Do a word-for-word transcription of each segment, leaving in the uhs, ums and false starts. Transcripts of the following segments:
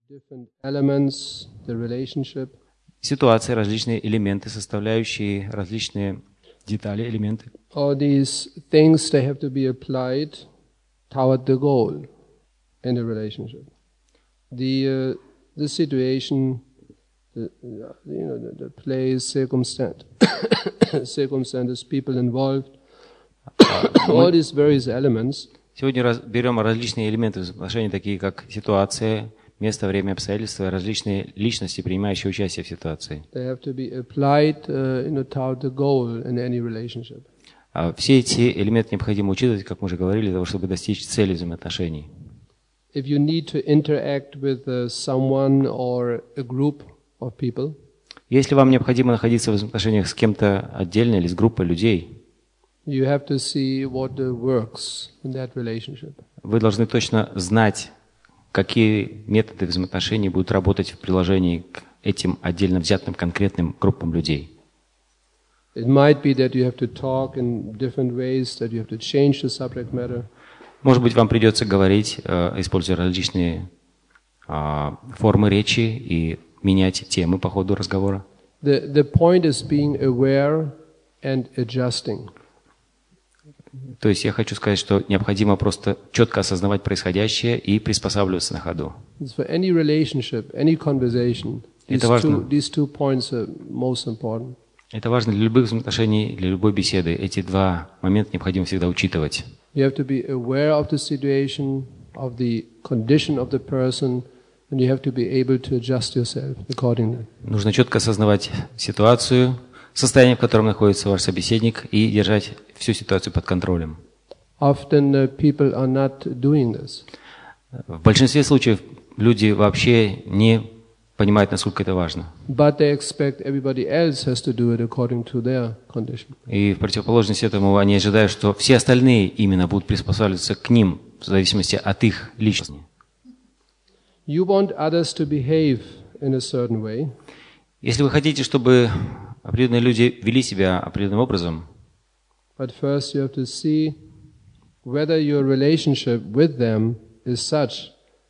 different elements, the relationship. Ситуации, различные элементы, составляющие различные детали, элементы. All these things, they have to be applied toward the goal in a relationship. The uh, the situation, the, you know, the, the place, circumstance, circumstances, people involved, all these various elements. Сегодня раз, берем различные элементы взаимоотношений, такие как ситуация, место, время, обстоятельства, различные личности, принимающие участие в ситуации. They have to be applied, uh, you know, toward the goal in any relationship. А все эти элементы необходимо учитывать, как мы уже говорили, для того, чтобы достичь цели взаимоотношений. If you need to interact with uh, someone or a group of people, если вам необходимо находиться в взаимоотношениях с кем-то отдельно или с группой людей, you have to see what uh, works in that relationship. Вы должны точно знать, какие методы взаимоотношений будут работать в приложении к этим отдельно взятым конкретным группам людей. It might be that you have to talk in different ways, that you have to change the subject matter. Может быть, вам придется говорить, используя различные формы речи и менять темы по ходу разговора. The, the point is being aware and adjusting. То есть я хочу сказать, что необходимо просто четко осознавать происходящее и приспосабливаться на ходу. For any relationship, any conversation, these two, these two points are most important. Это важно для любых взаимоотношений, для любой беседы. Эти два момента необходимо всегда учитывать. You have to be aware of the situation, of the condition of the person, and you have to be able to adjust yourself accordingly. Нужно четко осознавать ситуацию, состояние, в котором находится ваш собеседник, и держать всю ситуацию под контролем. Often uh, people are not doing this. В большинстве случаев люди вообще не понимают, насколько это важно. But they expect everybody else has to do it according to their condition. И в противоположность этому они ожидают, что все остальные именно будут приспосабливаться к ним в зависимости от их личности. You want others to behave in a certain way. Если вы хотите, чтобы определенные люди вели себя определенным образом, but first you have to see whether your relationship with them is such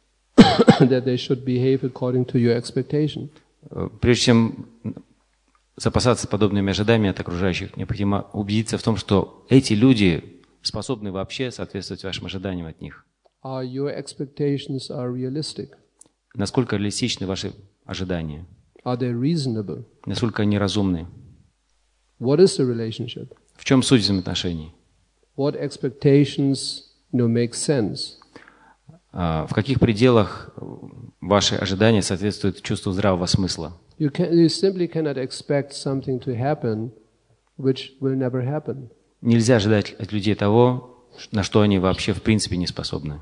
that they should behave according to your expectation. Прежде чем запасаться подобными ожиданиями от окружающих, необходимо убедиться в том, что эти люди способны вообще соответствовать вашим ожиданиям от них. Are your expectations are realistic? Насколько реалистичны ваши ожидания? Are they reasonable? Насколько они разумны? What is the relationship? В чем суть взаимоотношений? What expectations, you know, make sense? В каких пределах ваши ожидания соответствуют чувству здравого смысла? You, can, you simply cannot expect something to happen which will never happen. Нельзя ожидать от людей того, на что они вообще в принципе не способны.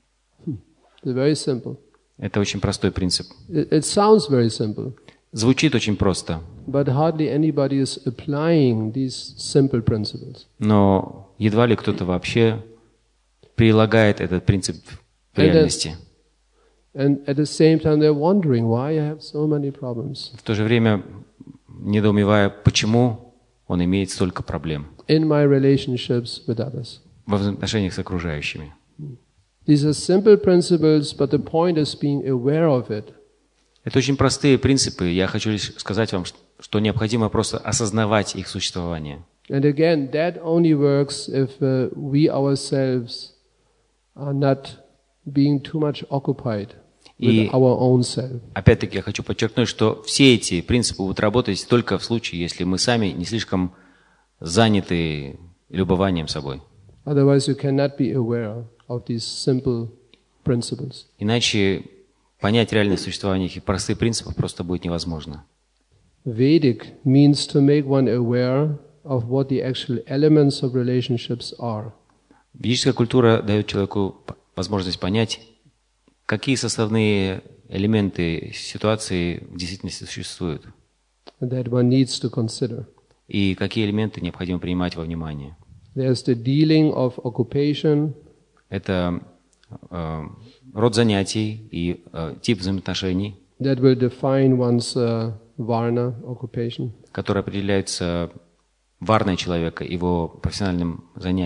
It's very simple. Это очень простой принцип. It, it sounds very simple. Звучит очень просто. But hardly anybody is applying these simple principles. Но едва ли кто-то вообще прилагает этот принцип в реальности. And at the same time they're wondering why I have so many problems. В то же время недоумевая, почему он имеет столько проблем in my relationships with others. Во взаимоотношениях с окружающими. These are simple principles, but the point is being aware of it. Это очень простые принципы. Я хочу лишь сказать вам, что необходимо просто осознавать их существование. And again, that only works if uh, we ourselves are not being too much occupied with our own self. Опять-таки я хочу подчеркнуть, что все эти принципы будут работать только в случае, если мы сами не слишком заняты любованием собой. Otherwise, you cannot be aware of these simple principles. Иначе понять реальное существование этих простых принципов просто будет невозможно. Vedic means to make one aware of what the actual elements of relationships are. Ведическая культура дает человеку возможность понять, какие составные элементы ситуации в действительности существуют. That one needs to consider. И какие элементы необходимо принимать во внимание. There's the dealing of occupation. Это э, род занятий и э, тип взаимоотношений, that will define one's uh, varna occupation. который определяется варной человека, его профессиональным занятием.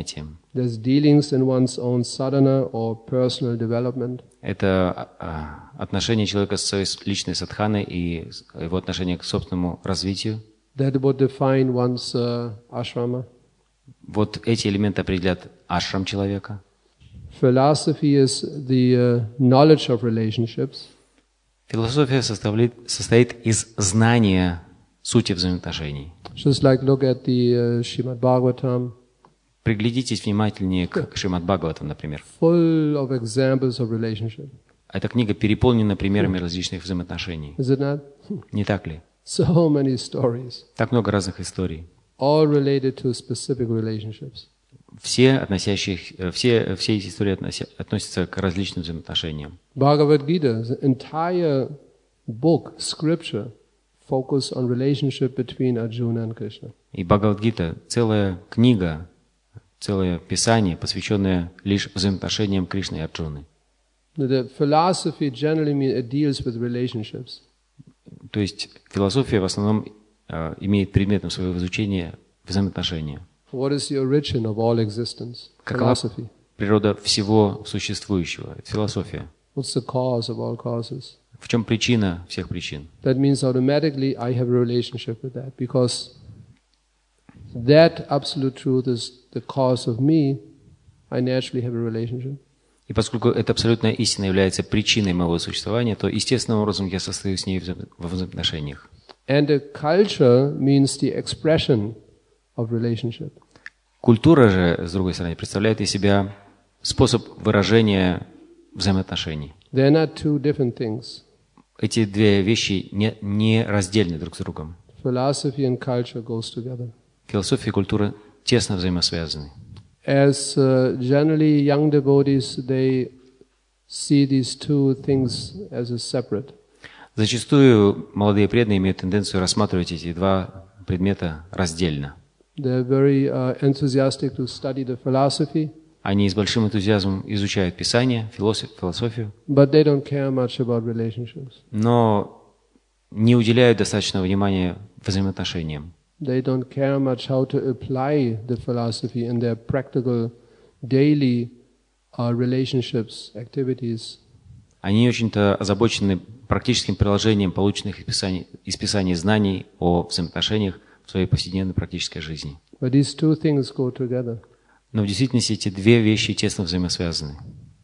There's dealings in one's own sadhana or personal development. Это отношение человека с своей личной садханой и его отношение к собственному развитию. That would define one's uh, ashrama. Вот эти элементы определяют ашрам человека. Philosophy is the uh, knowledge of relationships. Философия составляет, состоит из знания сути взаимоотношений. Just like look at the uh, Srimad Bhagavatam. Приглядитесь внимательнее к Шримад Бхагаватам, например. Full of examples of relationship. Эта книга переполнена примерами различных взаимоотношений. Is it not? Не так ли? So many stories. Так много разных историй. All related to specific relationships. Все, относящих, все, все эти истории относя, относятся к различным взаимоотношениям. Bhagavad Gita, the entire book, scripture, focus on relationship between Arjuna and Krishna. И Бхагавад-гита — целая книга, целое писание, посвященное лишь взаимоотношениям Кришны и Арджуны. The philosophy generally means it deals with relationships. То есть философия в основном э, имеет предметом своего изучения взаимоотношения. What is the origin of all existence? Какова Philosophy. природа всего существующего? Это философия. What's the cause of all causes? В чем причина всех причин? That means automatically I have a relationship with that because that absolute truth is the cause of me. I naturally have a relationship. И поскольку эта абсолютная истина является причиной моего существования, то естественным образом я состою с ней во взаимоотношениях. And the culture means the expression of relationship. Культура же, с другой стороны, представляет из себя способ выражения взаимоотношений. They're not two different things. Эти две вещи не, не раздельны друг с другом. Philosophy and culture goes together. Философия и культура тесно взаимосвязаны. As uh, generally young devotees, they see these two things as a separate. Зачастую молодые преданные имеют тенденцию рассматривать эти два предмета раздельно. They're very uh, enthusiastic to study the philosophy, Они с большим энтузиазмом изучают Писание, философию, but they don't care much about relationships. но не уделяют достаточного внимания взаимоотношениям. They don't care much how to apply the philosophy in their practical daily uh, relationships, activities. Они очень-то озабочены практическим приложением полученных из Писания, из Писания знаний о взаимоотношениях в своей повседневной практической жизни. But these two things go together. Но в действительности эти две вещи тесно взаимосвязаны.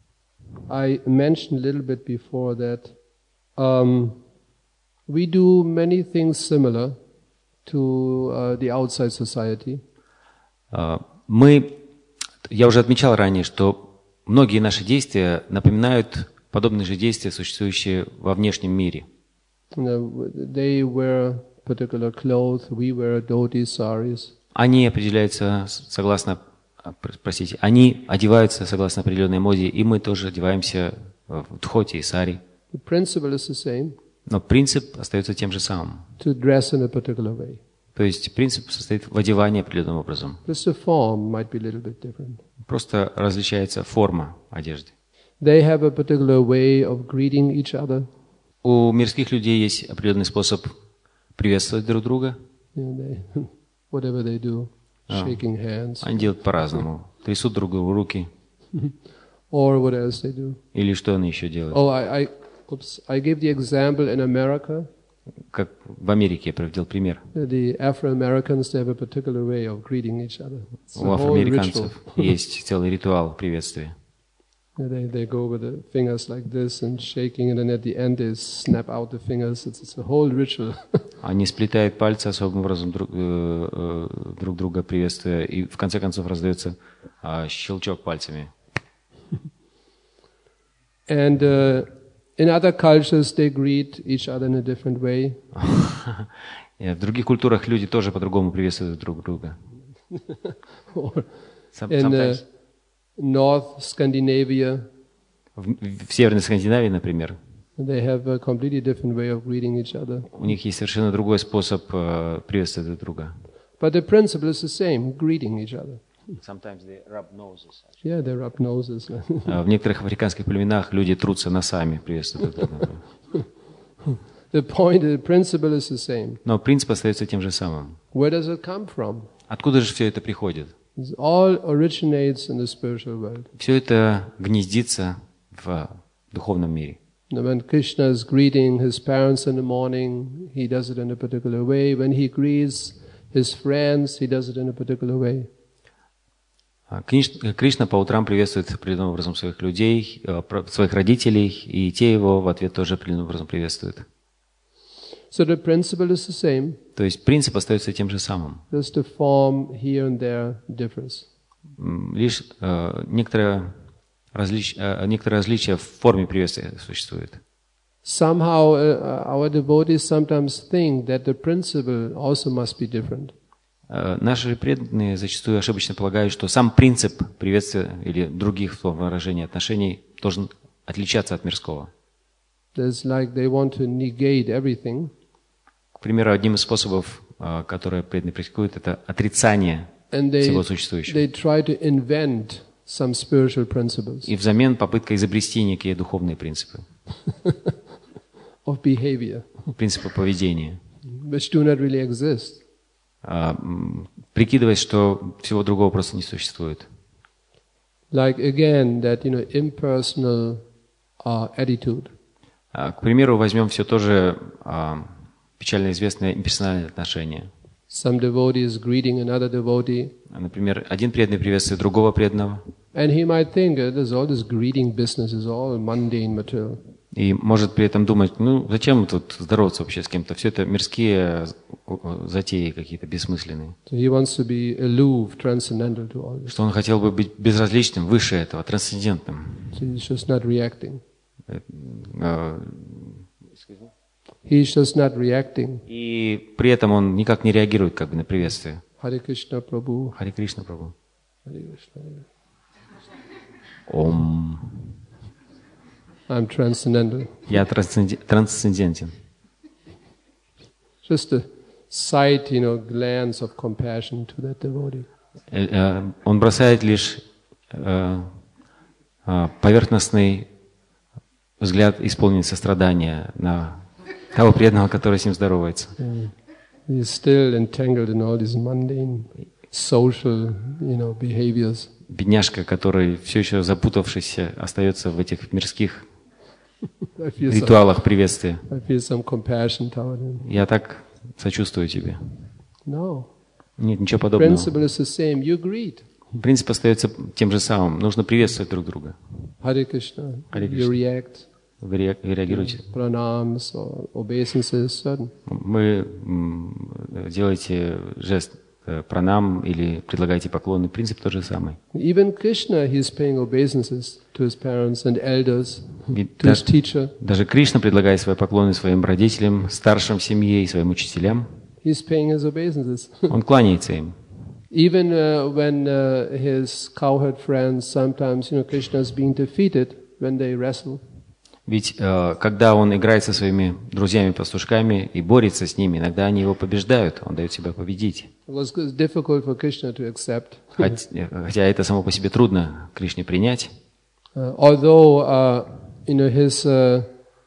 I mentioned a little bit before that um, we do many things similar to uh, the outside society. Uh, мы, я уже отмечал ранее, что многие наши действия напоминают подобные же действия, существующие во внешнем мире. You know, they wear particular clothes, we wear dhoti saris. Они определяются согласно, простите, они одеваются согласно определенной моде, и мы тоже одеваемся в дхоти и сари. The principle is the same. Но принцип остается тем же самым. To dress in a particular way. То есть принцип состоит в одевании определенным образом. Just the form might be a little bit different. Просто различается форма одежды. They have a particular way of greeting each other. У мирских людей есть определенный способ приветствовать друг друга. You know, they, whatever they do, Ah. shaking hands, Они делают по-разному. Трясут друг другу руки. or what else they do. Или что они еще делают. Oh, I, I, oops, I gave the example in America. Как в Америке я приводил пример. The Afro-Americans, they have a particular way of greeting each other. It's У a whole ritual. афроамериканцев есть целый ритуал приветствия. They, they go with the fingers like this and shaking, and then at the end they snap out the fingers. It's, it's a whole ritual. Они сплетают пальцы особым образом друг, э, э, друг друга приветствуя, и в конце концов раздается э, щелчок пальцами. And uh, in other cultures they greet each other in a different way. И в других культурах люди тоже по-другому приветствуют друг друга. Or Some- in uh, sometimes. North Scandinavia, В, в Северной Скандинавии, например, they have a completely different way of greeting each other. у них есть совершенно другой способ э, приветствовать друг друга. But the principle is the same, greeting each other. Sometimes they rub noses. Yeah, they rub noses. В некоторых африканских племенах люди трутся носами, приветствуют друг друга. The point, the principle is the same. Но принцип остается тем же самым. Where does it come from? Откуда же все это приходит? It all originates in the spiritual world. Все это гнездится в духовном мире. Now, when Krishna is greeting his parents in the morning, he does it in a particular way. When he greets his friends, he does it in a particular way. Кришна по утрам приветствует определенным образом своих людей, своих родителей, и те его в ответ тоже определенным образом приветствуют. So the principle is the same. То есть принцип остается тем же самым. Just the form here and there differs. Лишь э, некоторое, различ, э, некоторое различие в форме приветствия существует. Somehow uh, our devotees sometimes think that the principle also must be different. Э, наши преданные зачастую ошибочно полагают, что сам принцип приветствия или других форм выражения отношений должен отличаться от мирского. There's like they want to negate everything. К примеру, одним из способов, которые преданные практикуют, это отрицание they, всего существующего. They try to invent some spiritual principles. И взамен попытка изобрести некие духовные принципы. Of behavior. Принципы поведения. Which do not really exist. Прикидываясь, что всего другого просто не существует. Like again, that you know, impersonal uh, attitude. К примеру, возьмем все то же печально известное имперсональное отношение. Some devotee is greeting another devotee. Например, один преданный приветствует другого преданного. And he might think that all this greeting business is all mundane material. И может при этом думать, ну зачем тут здороваться вообще с кем-то? Все это мирские затеи какие-то бессмысленные. So he wants to be aloof, transcendental to all this. Что он хотел бы быть безразличным, выше этого, трансцендентным. So he's just not reacting. He's just not reacting. И при этом он никак не реагирует как бы на приветствие. Харе Кришна Прабху. Харе Кришна Прабху. Харе Кришна. Ом. I'm transcendental. Я трансцендентен. Just a sight, you know, glance of compassion to that devotee. Он бросает лишь поверхностный взгляд, исполненный сострадания на того преданного, который с ним здоровается. He's still entangled in all these mundane social, you know, behaviors. Бедняжка, который все еще запутавшийся, остается в этих мирских ритуалах приветствия. I feel some compassion toward him. Я так сочувствую тебе. No. Нет, ничего подобного. Principle is the same. You greet. Принцип остается тем же самым. Нужно приветствовать друг друга. Харе Кришна. Харе You Кришна. react. Вы реагируете. Pranams or obeisances, certain. Вы делаете жест пранам или предлагаете поклоны. Принцип тот же самый. Even Krishna, he is paying obeisances to his parents and elders, to даже, his teacher. Даже Кришна предлагает свои поклоны своим родителям, старшим в семье и своим учителям. He is paying his obeisances. Он кланяется им. Even uh, when uh, his cowherd friends, sometimes, you know, Krishna is being defeated when they wrestle. Ведь э, когда он играет со своими друзьями-пастушками и борется с ними, иногда они его побеждают, он дает себя победить. Хотя, хотя это само по себе трудно Кришне принять. Uh, although, uh, you know, his uh,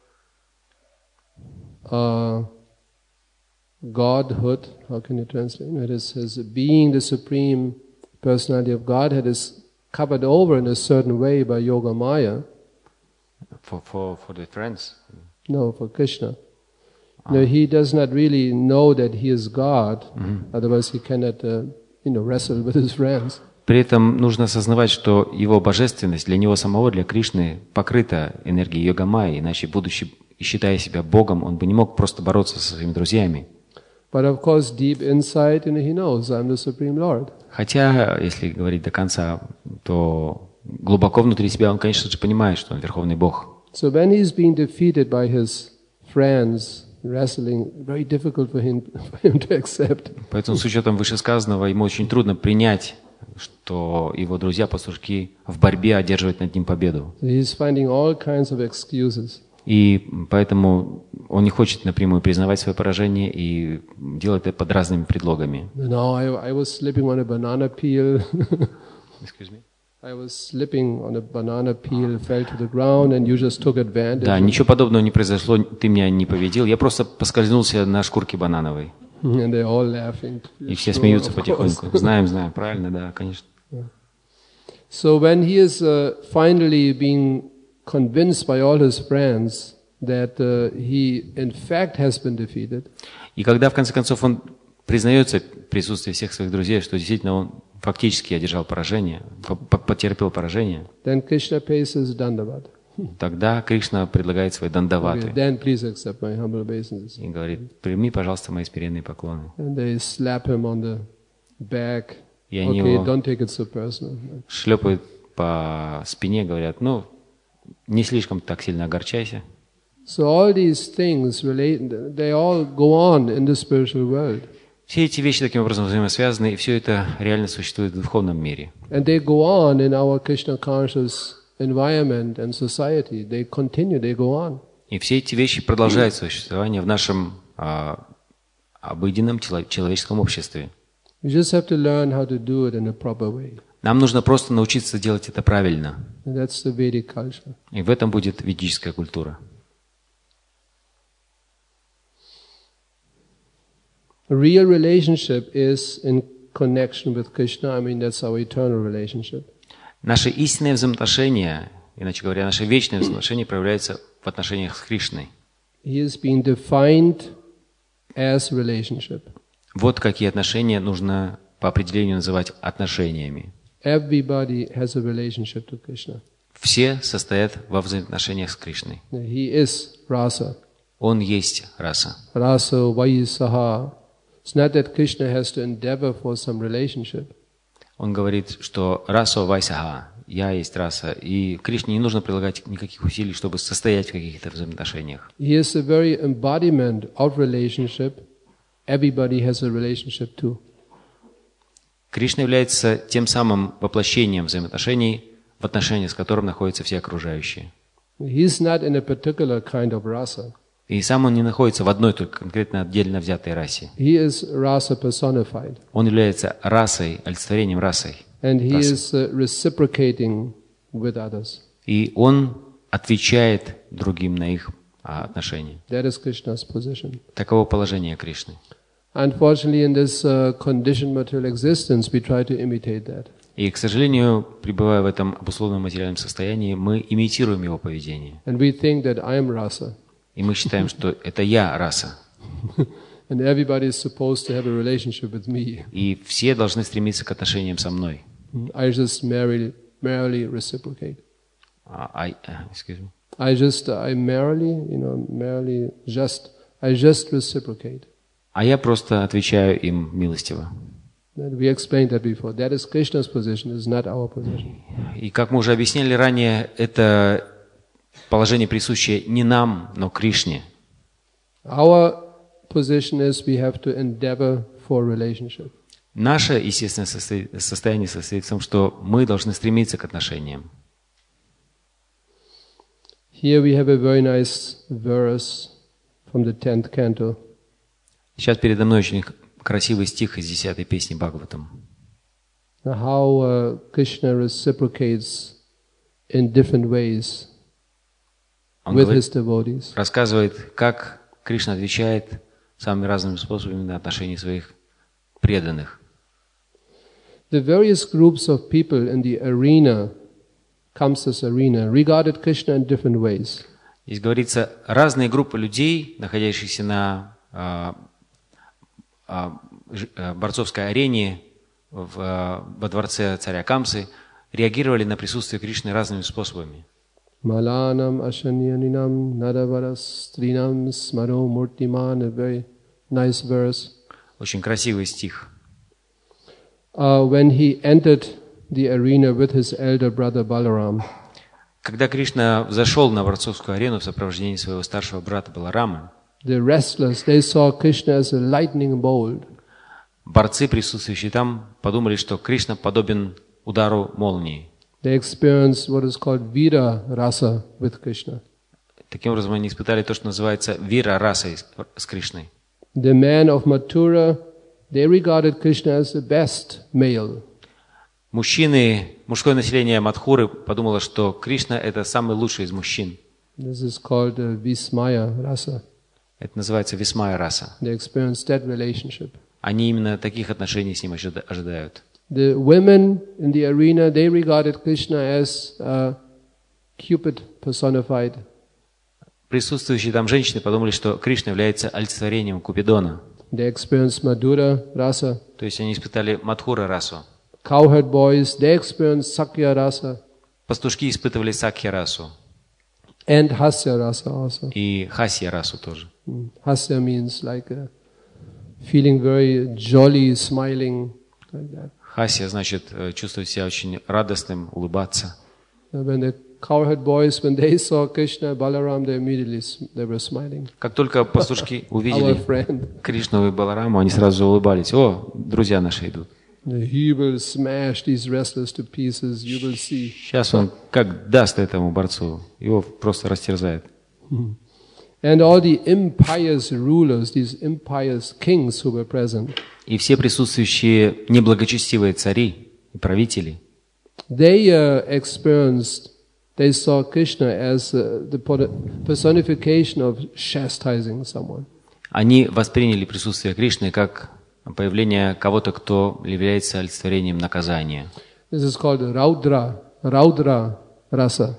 uh, Godhood, how can you translate? You know, his, his being the supreme personality of Godhead is covered over in a certain way by Yoga Maya. For, for, for the friends? No, for Krishna. Ah. No, he does not really know that he is God. Mm-hmm. Otherwise, he cannot, uh, you know, wrestle with his friends. При этом нужно осознавать, что его божественность для него самого, для Кришны, покрыта энергией йога-майи, иначе, будучи и считая себя Богом, он бы не мог просто бороться со своими друзьями. But of course, deep inside, you know, he knows I'm the Supreme Lord. Хотя, если говорить до конца, то глубоко внутри себя он, конечно же, понимает, что он Верховный Бог. So when he's being defeated by his friends, wrestling, very difficult for him, for him to accept. Поэтому, с учетом вышесказанного, ему очень трудно принять, что его друзья-пастушки в борьбе одерживают над ним победу. So he's finding all kinds of excuses. И поэтому он не хочет напрямую признавать свое поражение и делает это под разными предлогами. No, I, I was slipping on a banana peel. Excuse me? I was slipping on a banana peel, fell to the ground, and you just took advantage. Да, ничего подобного не произошло, ты меня не победил, я просто поскользнулся на шкурке банановой. And they're all laughing. И все Sure, смеются of потихоньку. course. Знаем, знаем, правильно, да, конечно. So when he is uh, finally being convinced by all his friends that uh, he in fact has been defeated, И когда, в конце концов, он признается в присутствии всех своих друзей, что действительно он фактически одержал поражение, по- потерпел поражение, then Krishna pays his dandavat. тогда Кришна предлагает свои Okay, дандаваты then please accept my humble obeisances. и говорит: прими, пожалуйста, мои смиренные поклоны. And they slap him on the back. И они Okay, его don't take it so personal. шлепают по спине, говорят: ну, не слишком так сильно огорчайся. So all these things relate, they all go on in the spiritual world. Все эти вещи таким образом взаимосвязаны, и все это реально существует в духовном мире. And they go on in our Krishna conscious environment and society. They continue, they go on. И все эти вещи продолжают свое существование в нашем а, обыденном чело- человеческом обществе. We just have to learn how to do it in a proper way. Нам нужно просто научиться делать это правильно. And that's the Vedic culture. И в этом будет ведическая культура. A real relationship is in connection with Krishna. I mean, that's our eternal relationship. Наши истинные взаимоотношения, иначе говоря, наши вечные взаимоотношения проявляются в отношениях с Кришной. He is being defined as relationship. Вот какие отношения нужно по определению называть отношениями. Everybody has a relationship to Krishna. Все состоят во взаимоотношениях с Кришной. He is rasa. Он есть раса. Rasa Vayisaha. It's not that Krishna has to endeavor for some relationship. Он говорит, что раса вайсага, я есть раса, и Кришне не нужно прилагать никаких усилий, чтобы состоять в каких-то взаимоотношениях. He is the very embodiment of relationship. Everybody has a relationship too. Кришна является тем самым воплощением взаимоотношений, в отношениях с которым находятся все окружающие. He is not in a particular kind of rasa. И сам он не находится в одной только конкретно отдельно взятой расе. He is rasa personified. Он является расой, олицетворением расой. And he Rasa. is uh, reciprocating with others. И он отвечает другим на их а, отношения. That is Krishna's position. Таково положение Кришны. Unfortunately, in this uh, conditioned material existence, we try to imitate that. И, к сожалению, пребывая в этом обусловленном материальном состоянии, мы имитируем его поведение. And we think that I am rasa. И мы считаем, что это я раса. And everybody is supposed to have a relationship with me. И все должны стремиться к отношениям со мной. I just merely, merely reciprocate. А, I, uh, excuse me. I just, I merely, you know, merely just, I just reciprocate. А я просто отвечаю им милостиво. And we explained that before. That is Krishna's position, it's not our position. И как мы уже объясняли ранее, это положение, присущее не нам, но Кришне. Our position is we have to endeavor for relationship. Наше естественное состо- состояние состоит в том, что мы должны стремиться к отношениям. Here we have a very nice verse from the tenth canto. Сейчас передо мной очень красивый стих из десятой песни Бхагаватам. How uh, Krishna reciprocates in different ways Он with говорит- his devotees. рассказывает, как Кришна отвечает самыми разными способами на отношения своих преданных. The various groups of people in the arena, Kamsa's arena, regarded Krishna in different ways. Здесь говорится, разные группы людей, находящихся на а, а, ж- а, борцовской арене в, а, во дворце царя Камсы, реагировали на присутствие Кришны разными способами. Malanam ashanyaninam nadavaras trinam smaro murtiman, a very nice verse. Очень красивый стих. Uh, when he entered the arena with his elder brother Balaram, Когда Кришна взошел на борцовскую арену в сопровождении своего старшего брата Баларама, the wrestlers, they saw Krishna as a lightning bolt. борцы, присутствующие там, подумали, что Кришна подобен удару молнии. They experienced what is called Vira Rasa with Krishna. Таким образом, они испытали то, что называется вира расой с- с Кришной. The men of Mathura, they regarded Krishna as the best male. Мужчины, мужское население Мадхуры подумало, что Кришна – это самый лучший из мужчин. This is called uh, Vismaya Rasa. Это называется висмая раса. They experience that relationship. Они именно таких отношений с ним ожида- ожидают. The women in the arena, they regarded Krishna as uh, Cupid personified. Присутствующие там женщины подумали, что Кришна является олицетворением Купидона. They experienced Madhura rasa. То есть они испытали Мадхура расу. Cowherd boys, they experienced Sakya rasa Пастушки испытывали Сакхья расу. and Hasya rasa also. И Хасья расу тоже. Mm. Hasya means like uh, feeling very jolly, smiling, like that. Хасья значит э, чувствовать себя очень радостным, улыбаться. And when the cowherd boys, when they saw Krishna, Balaram, they immediately s- they were smiling. Как только пастушки Our увидели friend, Кришну и Балараму, они сразу улыбались. О, друзья наши идут. he will smash these wrestlers to pieces. You will see. Сейчас он как даст этому борцу, его просто растерзает. And all the impious rulers, these impious kings who were present, И все присутствующие неблагочестивые цари и правители, they uh, experienced, they saw Krishna as uh, the personification of chastising someone. они восприняли присутствие Кришны как появление кого-то, кто является олицетворением наказания. This is called Raudra, Raudra rasa.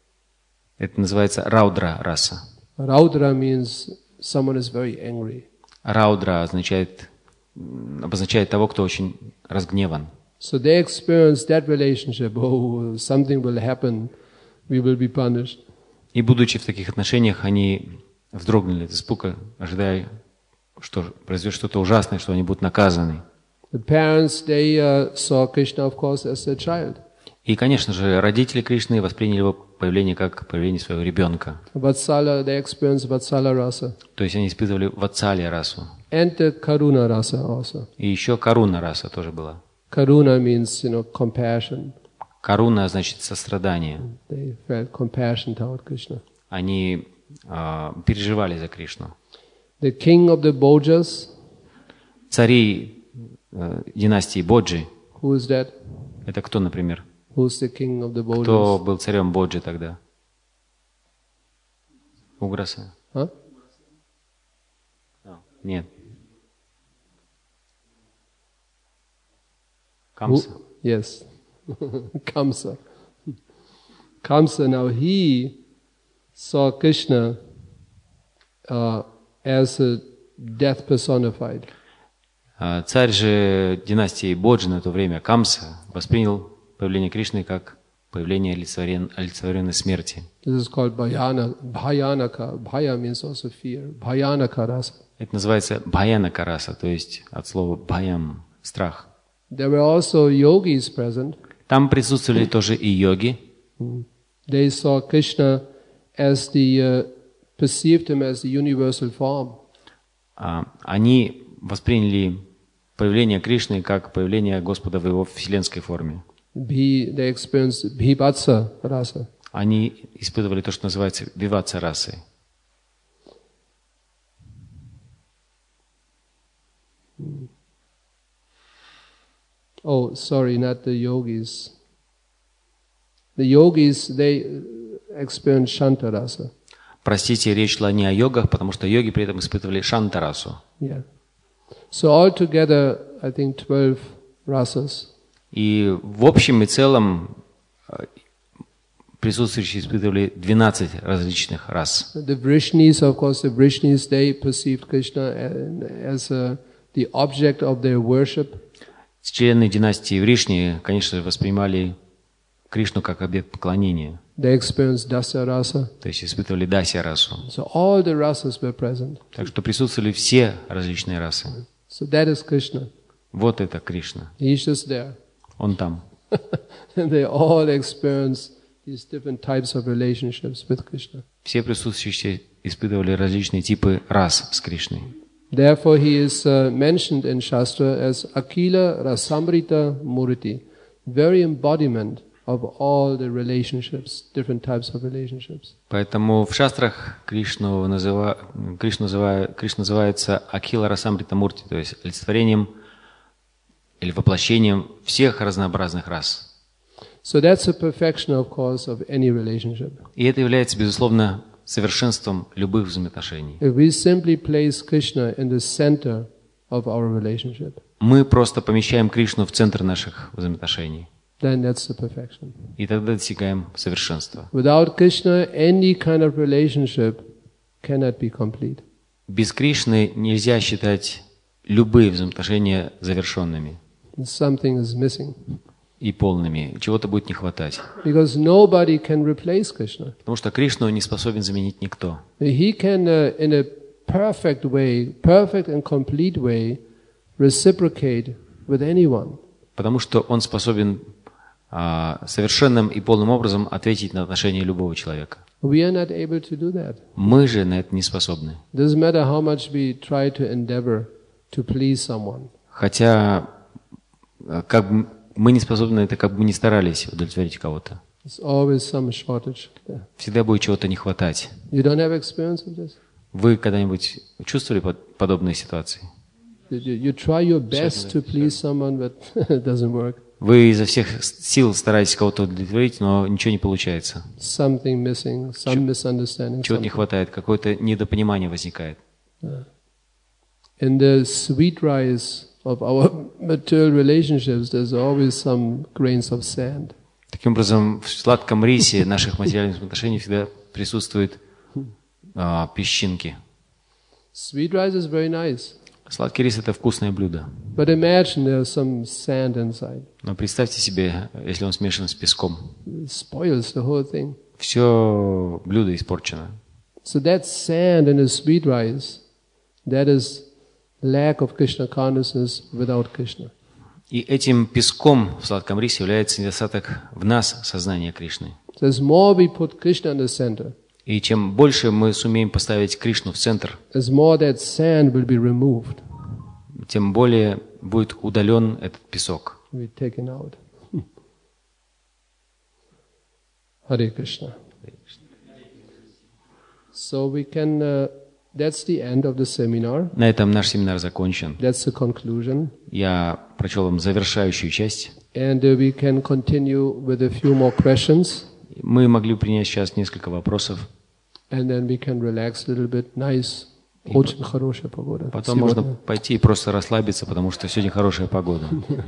Это называется раудра раса. Raudra means someone is very angry. Раудра означает, м, обозначает того, кто очень разгневан. So they experienced that relationship. Oh, something will happen. We will be punished. И будучи в таких отношениях, они вздрогнули от испуга, ожидая, что произойдет что-то ужасное, что они будут наказаны. The parents, they uh, saw Krishna, of course, as their child. И, конечно же, родители Кришны восприняли его появление как появление своего ребенка. Vatsala, they experienced Vatsala rasa. То есть они испытывали ватсалия расу. And the Karuna rasa also. И еще каруна раса тоже была. Karuna means, you know, compassion. Каруна значит сострадание. They felt compassion toward Krishna. Они а, переживали за Кришну. The king of the Bojas, Цари э, династии Боджи, who is that? это кто, например? Who's the king of the Кто Bojas? был царем Боджи тогда? Уграса? Huh? Нет. Камса. Who? Yes. Kamsa. Kamsa, now he saw Krishna uh, as a death personified. А Царь же династии Боджи на то время, Камса, воспринял появление Кришны как появление олицетворен- олицетворенной смерти. This is called Bhayana, Bhayanaka. Bhaya means also fear. Bhayanaka rasa. Это называется бхаянака раса, то есть от слова бхаям, страх. There were also yogis present. Там присутствовали тоже и йоги. They saw Krishna as the, uh, perceived him as the universal form. А, Они восприняли появление Кришны как появление Господа в его вселенской форме. Bhi, they experienced Bhivatsa rasa. Они испытывали то, что называется виватса расой. Oh, sorry, not the yogis. The yogis, they experienced Shanta rasa. Простите, речь шла не о йогах, потому что йоги при этом испытывали шантарасу. Yeah. So altogether, I think twelve rasas. И в общем и целом э, присутствующие испытывали двенадцать различных рас. The Vrishnis, of course, the Vrishnis, they perceived Krishna as uh, the object of their worship. Члены династии Вришни, конечно, воспринимали Кришну как объект поклонения, They experienced Dasya rasa. то есть испытывали дасья расу. So all the rasas were present. Так что присутствовали все различные расы. So that is Krishna. Вот это Кришна. He's just there. Он там. And they all experience these different types of relationships with Krishna. Все присутствующие испытывали различные типы рас с Кришной. Therefore, he is uh, mentioned in Shastra as Akila Rasamrita Murti, very embodiment of all the relationships, different types of relationships. Поэтому в шастрах Кришну, называ, Кришну, называ, Кришна называется Акила Расамрита Мурти, то есть олицетворением или воплощением всех разнообразных рас. So that's a perfection, of course, of any relationship. И это является, безусловно, совершенством любых взаимоотношений. If we simply place Krishna in the center of our relationship, Мы просто помещаем Кришну в центр наших взаимоотношений. then that's the perfection. И тогда достигаем совершенства. Without Krishna, any kind of relationship cannot be complete. Без Кришны нельзя считать любые взаимоотношения завершенными Something is missing. и полными. Чего-то будет не хватать. Because nobody can replace Krishna. Потому что Кришну не способен заменить никто. He can, uh, in a perfect way, perfect and complete way, reciprocate with anyone. Потому что он способен а, совершенным и полным образом ответить на отношение любого человека. We are not able to do that. Мы же на это не способны. Doesn't matter how much we try to endeavor to please someone. Хотя, как бы мы не способны на это, как бы ни старались удовлетворить кого-то. There's always some shortage there. Всегда будет чего-то не хватать. You don't have experience of this? Вы когда-нибудь чувствовали под- подобные ситуации? You, you, you try your best to please someone, but it doesn't work. Вы изо всех сил стараетесь кого-то удовлетворить, но ничего не получается. Something missing, some misunderstanding. Чего-то не Something. хватает, какое-то недопонимание возникает. In the sweet rice of our material relationships, there's always some grains of sand. Таким образом, в сладком рисе наших материальных отношений всегда присутствуют а, песчинки. Sweet rice is very nice, Сладкий рис – это вкусное блюдо. but imagine there's some sand inside. Но представьте себе, если он смешан с песком. It spoils the whole thing. Все блюдо испорчено. So that sand in the sweet rice, that is lack of Krishna consciousness without Krishna. И этим песком в сладком рисе является недостаток в нас сознания Кришны. So as more we put Krishna in the center, И чем больше мы сумеем поставить Кришну в центр, as more that sand will be removed, тем более будет удален этот песок. will be taken out. Hare Krishna. So we can, uh, that's the end of the seminar. На этом наш семинар закончен. That's the conclusion. Я прочел вам завершающую часть. And uh, we can continue with a few more questions. Мы могли принять сейчас несколько вопросов. And then we can relax a little bit. Nice. Очень хорошая погода. Потом можно Сегодня. пойти и просто расслабиться, потому что сегодня хорошая погода.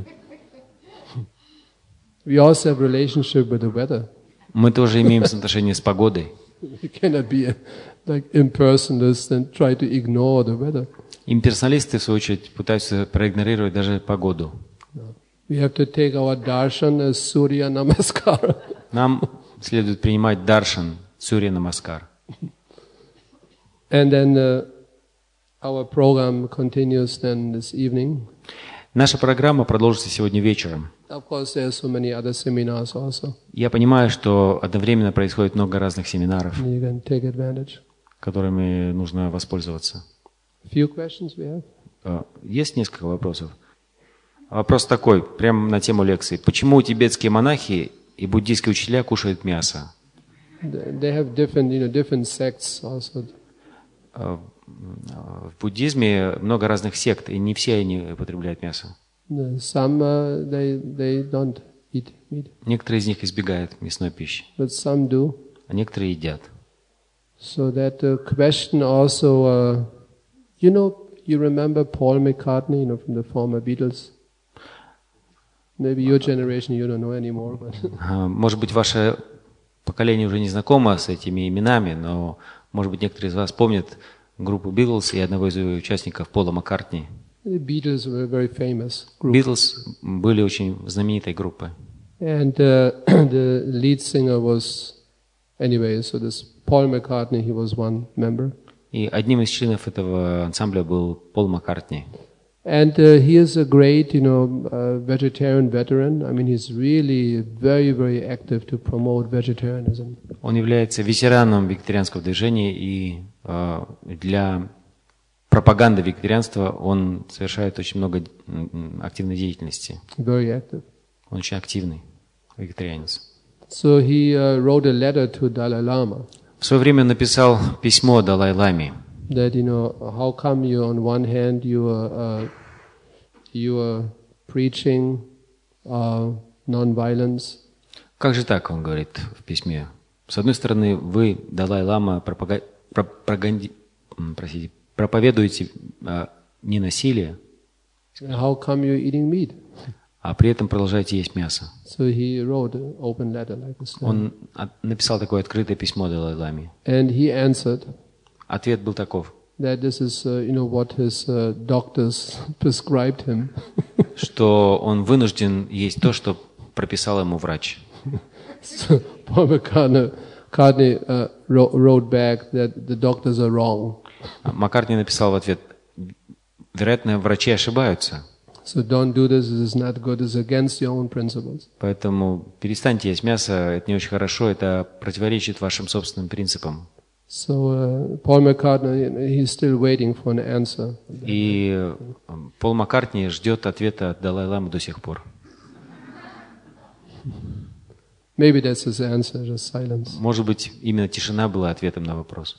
We also have relationship with the weather. Мы тоже имеем отношение с погодой. You cannot be uh, like impersonalist and try to ignore the weather. Имперсоналисты, в свою очередь, пытаются проигнорировать даже погоду. We have to take our darshan as Surya Namaskar. Нам следует принимать даршан, Сурья Намаскар. And then uh, our program continues then this evening. Наша программа продолжится сегодня вечером. Of course, there are so many other seminars also. Я понимаю, что одновременно происходит много разных семинаров, You can take advantage. которыми нужно воспользоваться. Few questions we have. А, Есть несколько вопросов. Вопрос такой, прямо на тему лекции. Почему тибетские монахи и буддийские учителя кушают мясо? They they have different, you know, different sects also. А, В буддизме много разных сект, и не все они употребляют мясо. The- Some uh, they they don't eat meat, Некоторые из них избегают мясной пищи, but some do. а некоторые едят. So that the question also, uh, you know, you remember Paul McCartney, you know, from the former Beatles. Maybe your generation you don't know anymore, but А, Может быть, ваше поколение уже не знакомо с этими именами, но, может быть, некоторые из вас помнят группу Beatles и одного из ее участников Пола Маккартни. the Beatles were a very famous group. Beatles были очень знаменитой группой. And uh, the lead singer was, anyway, so this Paul McCartney, he was one member. И одним из членов этого ансамбля был Пол Маккартни. And uh, he is a great, you know, uh, vegetarian veteran. I mean, he's really very, very active to promote vegetarianism. Он является ветераном вегетарианского движения, и э, для пропаганды вегетарианства он совершает очень много м, активной деятельности. Very active. Он очень активный вегетарианец. So he uh, wrote a letter to Dalai Lama В свое время написал письмо Далай-ламе. that, you know, how come you, on one hand, you are, uh, you are preaching uh, non-violence, Как же так, он говорит в письме? С одной стороны, вы, Далай-лама, пропага... пропаганди... Простите, проповедуете а, ненасилие, How come you're eating meat? а при этом продолжаете есть мясо. So he wrote an open letter like this. Он от- написал такое открытое письмо Далай-ламе. And he answered Ответ был таков, that this is, uh, you know, what his uh, doctors prescribed him. что он вынужден есть то, что прописал ему врач. So Paul McCartney, McCartney uh, wrote, wrote back that the doctors are wrong. А Маккартни написал в ответ, вероятно, врачи ошибаются, So don't do this, this is not good, it's against your own principles. поэтому перестаньте есть мясо, это не очень хорошо, это противоречит вашим собственным принципам. So uh, Paul McCartney, he's still waiting for an answer. И э, Пол Маккартни ждет ответа от Далай-ламы до сих пор. Maybe that's his answer, just silence. Может быть, именно тишина была ответом на вопрос.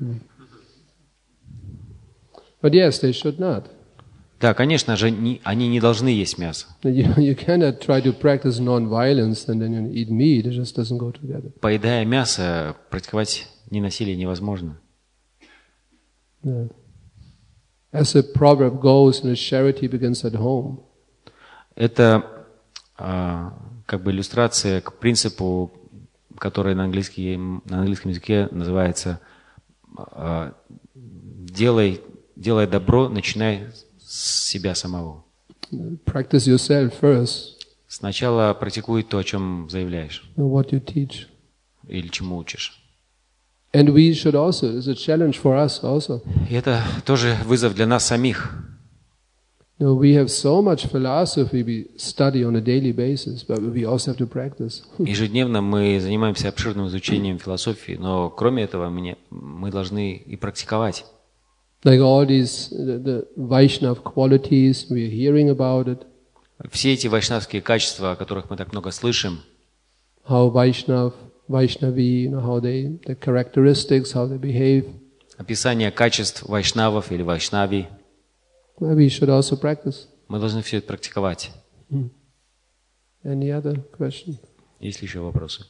But yes, they should not. Да, конечно же, не- они не должны есть мясо. You, you cannot try to practice non-violence and then you eat meat. It just doesn't go together. Поедая мясо, практиковать ненасилие невозможно. Yeah. As the proverb goes, you know, charity begins at home. Это а, как бы иллюстрация к принципу, который на, английском, на английском языке называется а, «делай, делай добро, начинай с себя самого». Practice yourself first, Сначала практикуй то, о чем заявляешь you know, what you teach. или чему учишь. And we should also, it's a challenge for us also. И это тоже вызов для нас самих. You know, we have so much philosophy we study on a daily basis, but we also have to practice. Ежедневно мы занимаемся обширным изучением философии, но кроме этого мы, не- мы должны и практиковать. Like all these, the, the Vaishnav qualities, we're hearing about it, Все эти вайшнавские качества, о которых мы так много слышим, how Vaishnav, Vaishnavi, you know, how they, the characteristics, how they behave. описание качеств вайшнавов или вайшнави, Well, we should also practice. мы должны все это практиковать. Any other question? Есть ли еще вопросы?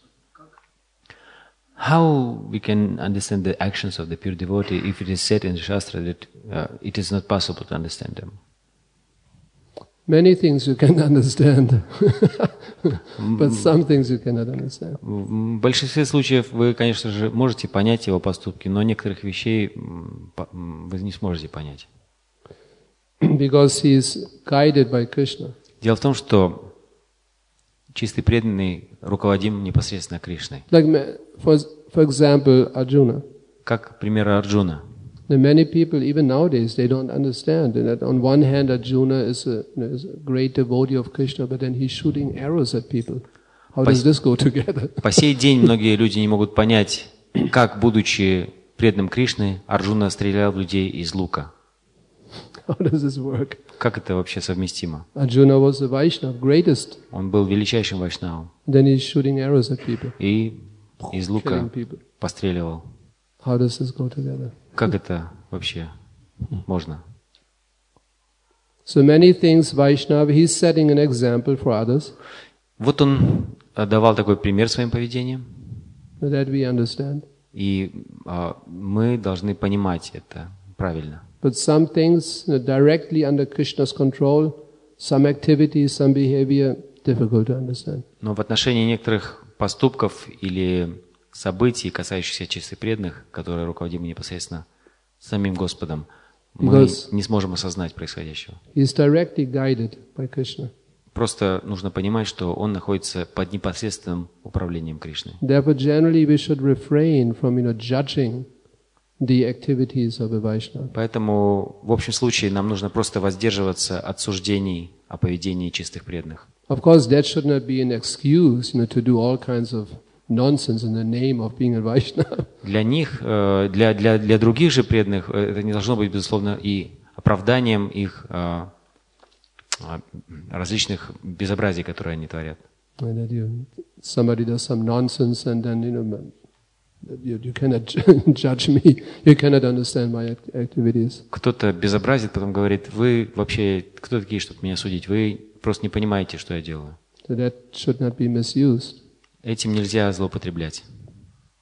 How we can understand the actions of the pure devotee if it is said in the Shastra that uh, it is not possible to understand them? Many things you can understand, but some things you cannot understand. В большинстве случаев вы, конечно же, можете понять его поступки, но некоторых вещей м, по- м, вы не сможете понять. Because he is guided by Krishna. Дело в том, что чистый преданный руководим непосредственно Кришной. Like, ma- for, for example, Arjuna. Как пример Арджуна. Now, many people, even nowadays, they don't understand that on one hand, Arjuna is a, you know, is a great devotee of Krishna, but then he's shooting arrows at people. How does this go together? По сей день многие люди не могут понять, как, будучи преданным Кришны, Арджуна стрелял в людей из лука. How does this work? Как это вообще совместимо? Arjuna was the Vaishnav, greatest. Он был величайшим вайшнавом Then he's shooting arrows at people, и из лука killing people. постреливал. How does this go together? Как это вообще можно? So many things Vaishnava, he's setting an example for others Вот он э, давал такой пример своим поведением, that we understand. и э, мы должны понимать это правильно. But some things, you know, directly under Krishna's control, some activities, some behavior, difficult to understand. Но в отношении некоторых поступков или событий, касающихся чистых преданных, которые руководимы непосредственно самим Господом, мы Because- не сможем осознать происходящего. He's directly guided by Krishna. Просто нужно понимать, что он находится под непосредственным управлением Кришны. Therefore, generally, we should refrain from, you know, judging the activities of a Vaishnava. Поэтому в общем случае нам нужно просто воздерживаться от суждений о поведении чистых преданных. Of course, that should not be an excuse, you know, to do all kinds of nonsense in the name of being a Vaishnava. Для них, э, для, для, для других же преданных, э, это не должно быть, безусловно, и оправданием их э, э, различных безобразий, которые они творят. And that you, somebody does some nonsense and then, you know, you, you cannot judge me, you cannot understand my act- activities. Кто-то безобразит, потом говорит, вы вообще, кто такие, чтобы меня судить? Вы просто не понимаете, что я делаю. So that should not be misused. Этим нельзя злоупотреблять.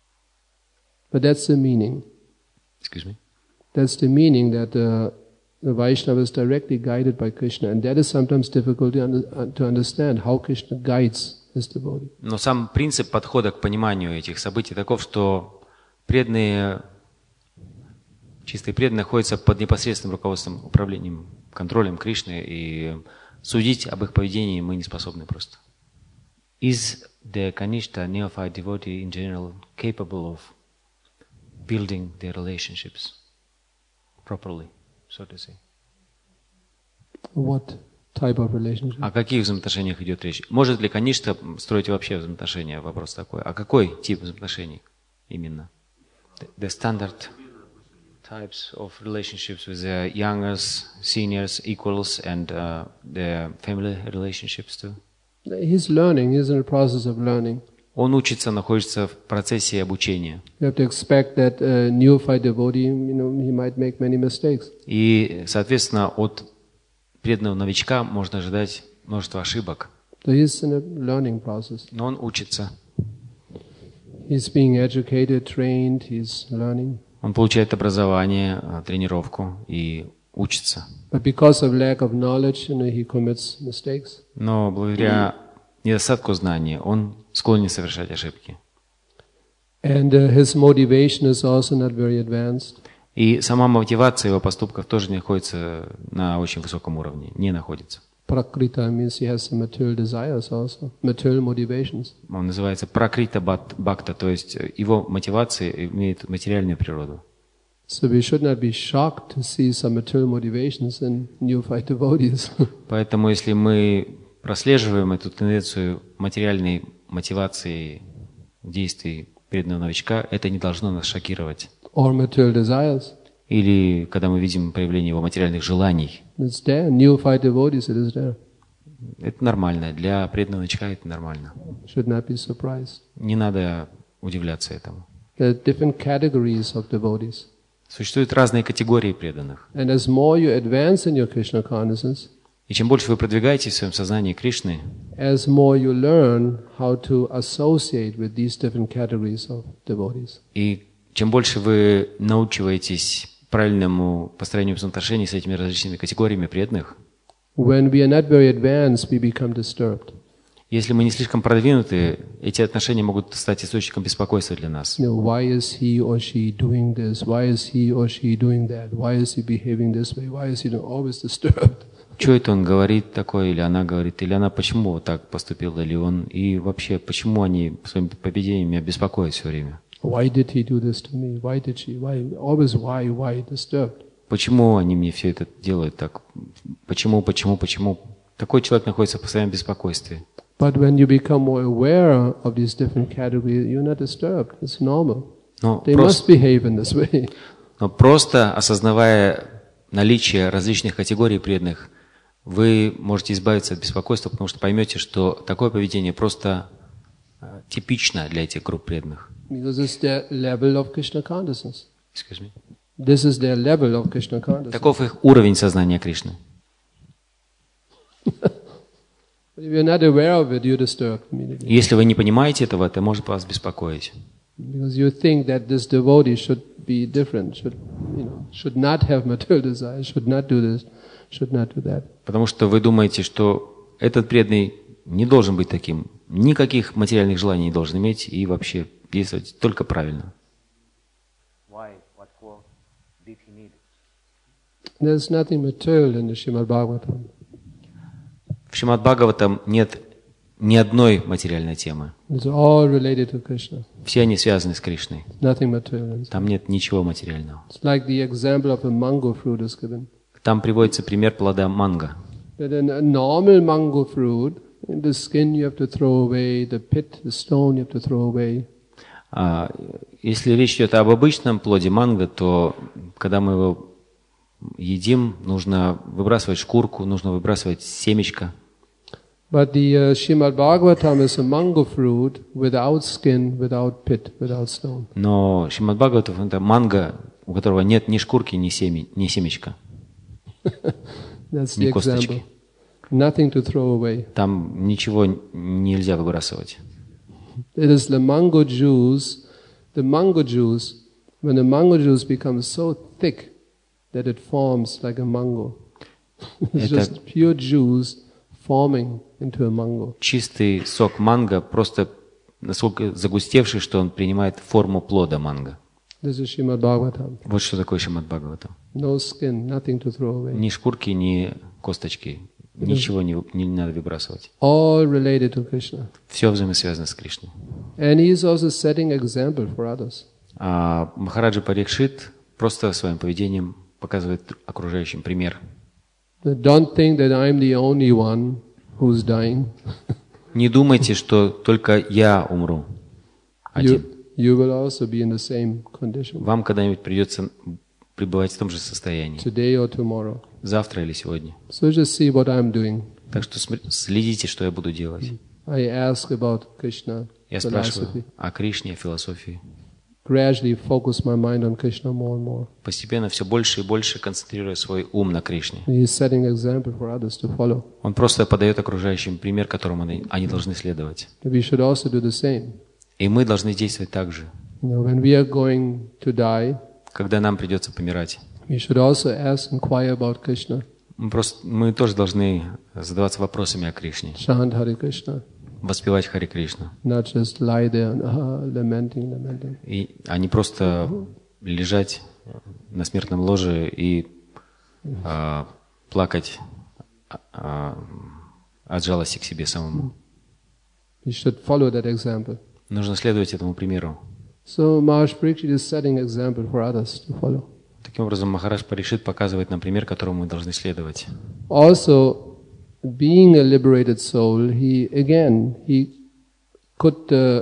But that's the meaning. Excuse me? That's the meaning that uh, the Vaishnava is directly guided by Krishna, and that is sometimes difficult to, under, uh, to understand how Krishna guides his devotee. Но сам принцип подхода к пониманию этих событий таков, что преданные, чистые преданные находятся под непосредственным руководством, управлением, контролем Кришны, и судить об их поведении мы не способны просто. Is the Kanishta neophyte devotee in general capable of building their relationships properly, so to say? What type of relationship? О каких взаимоотношениях идет речь? Может ли Каништа строить вообще взаимоотношения? Вопрос такой. А какой тип взаимоотношений именно? The, the standard types of relationships with the youngers, seniors, equals, and uh, the family relationships too? He's learning. He's in the process of learning. Он учится, находится в процессе обучения. You have to expect that a neophyte devotee, you know, he might make many mistakes. И, соответственно, от преданного новичка можно ожидать множество ошибок. So he's in a learning process. Но он учится. He's being educated, trained. He's learning. Он получает образование, тренировку и учится. But because of lack of knowledge, you know, he commits mistakes. Но благодаря недостатку знаний он склонен совершать ошибки. And uh, his motivation is also not very advanced. И сама мотивация его поступков тоже не находится на очень высоком уровне, не находится. Prakrita means he has some material desires also, material motivations. Он называется пракрита бхакта, то есть его мотивация имеет материальную природу. So we should not be shocked to see some material motivations in neophyte devotees. Поэтому если мы прослеживаем эту тенденцию материальной мотивации действий преданного новичка, это не должно нас шокировать. Or material desires. Или когда мы видим проявление его материальных желаний. It's there. Neophyte devotees, it is there. Это нормально. Для преданного новичка это нормально. Should not be surprised. Не надо удивляться этому. There are different categories of devotees. Существуют разные категории преданных. And as more you advance in your Krishna consciousness, и чем больше вы продвигаетесь в своем сознании Кришны, as more you learn how to associate with these different categories of devotees. И чем больше вы научиваетесь правильному построению взаимоотношений с этими различными категориями преданных, when we are not very advanced, we become disturbed. Если мы не слишком продвинуты, эти отношения могут стать источником беспокойства для нас. You know, why is he or she doing this? Why is he or she doing that? Why is he behaving this way? Why is he always disturbed? Что это он говорит такое, или она говорит, или она почему вот так поступила, или он, и вообще, почему они своим поведением меня беспокоят все время? Why did he do this to me? Why did she? Why? Always why, why disturbed? Почему они мне все это делают так? Почему, почему, почему? Такой человек находится в постоянном беспокойстве. But when you become more aware of these different categories, you're not disturbed. It's normal. Но They просто, must behave in this way. Но просто осознавая наличие различных категорий преданных, вы можете избавиться от беспокойства, потому что поймете, что такое поведение просто типично для этих групп преданных. Because it's their level of Krishna consciousness. Excuse me? This is their level of Krishna consciousness. Таков их уровень сознания Кришны. If you're not aware of it, you're disturbed immediately. Если вы не понимаете этого, это может вас беспокоить. Because you think that this devotee should be different, should, you know, should not have material desires, should not do this, should not do that. Потому что вы думаете, что этот преданный не должен быть таким, никаких материальных желаний не должен иметь и вообще действовать только правильно. Why? What for did he need? There's nothing material in the Srimad Bhagavatam. В Шримад Бхагаватам нет ни одной материальной темы. It's all related to Krishna. Все они связаны с Кришной. Nothing material. Там нет ничего материального. It's like the example of a mango fruit is given. Там приводится пример плода манго. That in a normal mango fruit, the skin you have to throw away, the pit, the stone you have to throw away. А, если речь идет об обычном плоде манго, то когда мы его едим, нужно выбрасывать шкурку, нужно выбрасывать семечко. But the uh, Srimad Bhagavatam is a mango fruit without skin, without pit, without stone. Но Шримад Бхагаватам — это манго, у которого нет ни шкурки, ни, семи, ни семечка. That's ни the косточки. example. Nothing to throw away. Там ничего нельзя выбрасывать. It is the mango juice the mango juice, when the mango juice becomes so thick that it forms like a mango. It's Это- just pure juice forming into a mango. Чистый сок манго просто насколько загустевший, что он принимает форму плода манго. This is Srimad Bhagavatam. Вот что такое Шримад Бхагаватам. No skin, nothing to throw away. Ни шкурки, ни косточки. Ничего не, не надо выбрасывать. All related to Krishna. Все взаимосвязано с Кришной. And he is also setting example for others. А Махараджа Парикшит просто своим поведением показывает окружающим пример. Don't think that I'm the only one who's dying. Не думайте, что только я умру один. You, you will also be in the same condition, Вам когда-нибудь придется пребывать в том же состоянии. today or tomorrow. Завтра или сегодня. So just see what I'm doing. Так что см- следите, что я буду делать. I ask about Krishna Я philosophy. спрашиваю о Кришне, о философии. Gradually focus my mind on Krishna more and more. Постепенно все больше и больше концентрируя свой ум на Кришне. He is setting example for others to follow. Он просто подает окружающим пример, которому они, они должны следовать. We should also do the same. И мы должны действовать так же. You know, when we are going to die, Когда нам придется помирать, we should also ask, inquire about Krishna. мы, просто, мы тоже должны задаваться вопросами о Кришне, Chant Hare Krishna, воспевать Хари Кришну. not just lie there and ah, lamenting, lamenting. И, а не просто лежать на смертном ложе и а, плакать а, от жалости к себе самому. We should follow that example. Нужно следовать этому примеру. So Maharaj Parikshit is setting example for others to follow. Таким образом, Махарадж Парикшит показывает нам пример, которому мы должны следовать. Also, being a liberated soul, he again he could uh,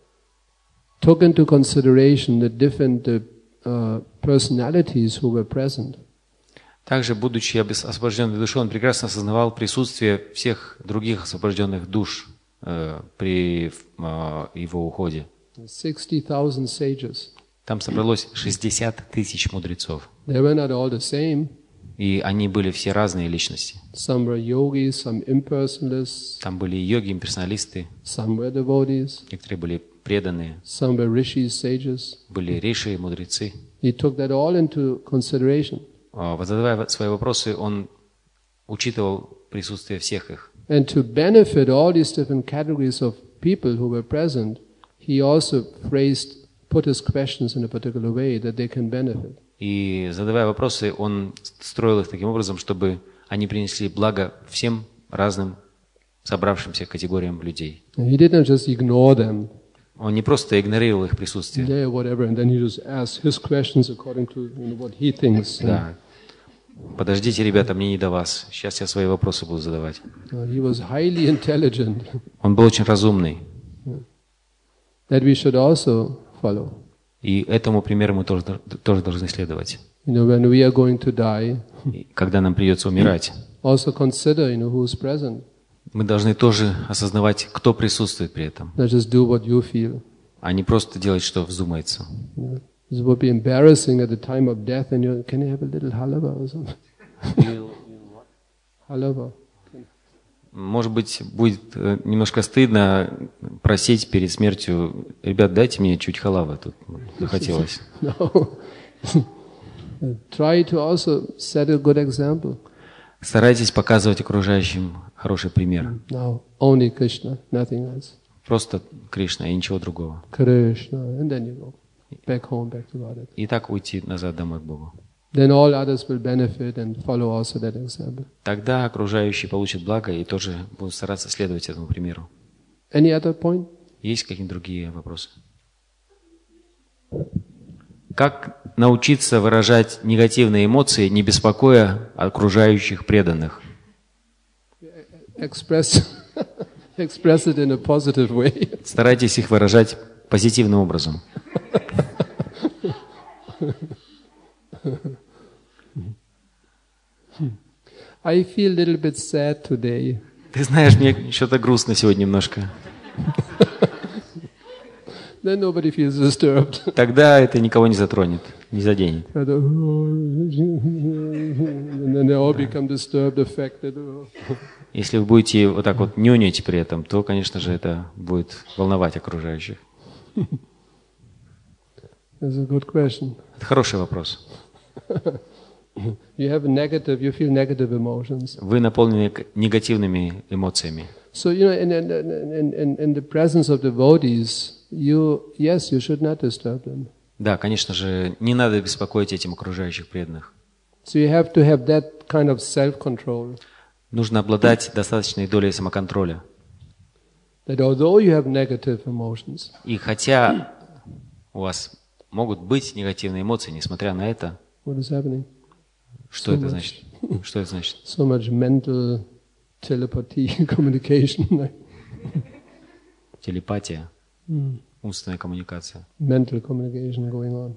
took into consideration the different uh, uh, personalities who were present. Также, будучи обес- освобожденной душой, он прекрасно осознавал присутствие всех других освобожденных душ э, при э, его уходе. Sixty thousand sages. Там собралось шестьдесят тысяч мудрецов. They were not all the same. И они были все разные личности. Some were yogis, some impersonalists, Там были йоги, имперсоналисты, some were devotees, некоторые были преданные, some were rishis, sages. были риши, мудрецы. He took that all into consideration. А, Задавая свои вопросы, он учитывал присутствие всех их. And to benefit all these different categories of people who were present, he also phrased, put his questions in a particular way that they can benefit. И задавая вопросы, он строил их таким образом, чтобы они принесли благо всем разным собравшимся категориям людей. And he didn't just ignore them, Он не просто игнорировал их присутствие. yeah, whatever, and then he just asked his questions according to you know, what he thinks. Да. Подождите, ребята, мне не до вас. Сейчас я свои вопросы буду задавать. Uh, he was highly intelligent. Он был очень разумный. That we should also follow. И этому примеру мы тоже, тоже должны следовать. You know, when we are going to die, И когда нам придется умирать, also consider, you know, who's present. мы должны тоже осознавать, кто присутствует при этом, Not just do what you feel. а не просто делать, что вздумается. You know, this would be embarrassing at the time of death, and you can you have a little halava or something? Halava. Может быть, будет э, немножко стыдно просить перед смертью: ребят, дайте мне чуть халавы, тут захотелось. No. Try to also set a good example. Старайтесь показывать окружающим хороший пример. Now, only Krishna, nothing else. Просто Кришна и ничего другого. Krishna, and then you go back home, back to Radha. И так уйти назад домой к Богу. Then all others will benefit and follow also that example. Тогда окружающие получат благо и тоже будут стараться следовать этому примеру. Any other point? Есть какие-то другие вопросы? Как научиться выражать негативные эмоции, не беспокоя окружающих преданных? Express, express it in a positive way. Старайтесь их выражать позитивным образом. I feel a little bit sad today. Ты знаешь, мне что-то грустно сегодня немножко. Then nobody feels disturbed. Тогда это никого не затронет, не заденет. And then they all become disturbed, affected. Если вы будете вот так вот нюнить при этом, то, конечно же, это будет волновать окружающих. That's a good question. Это хороший вопрос. You have negative, you feel negative emotions. Вы наполнены к- негативными эмоциями. So, you know, in, in, in, in, in the presence of devotees, you, yes, you should not disturb them. Да, конечно же, не надо беспокоить этим окружающих преданных. So you have to have that kind of self-control. Нужно обладать достаточной долей самоконтроля. That although you have negative emotions, И хотя у вас могут быть негативные эмоции, несмотря на это, what is happening? что So это much. значит? Что это значит? So much mental telepathy communication, Телепатия, Mm. умственная коммуникация. mental communication going on.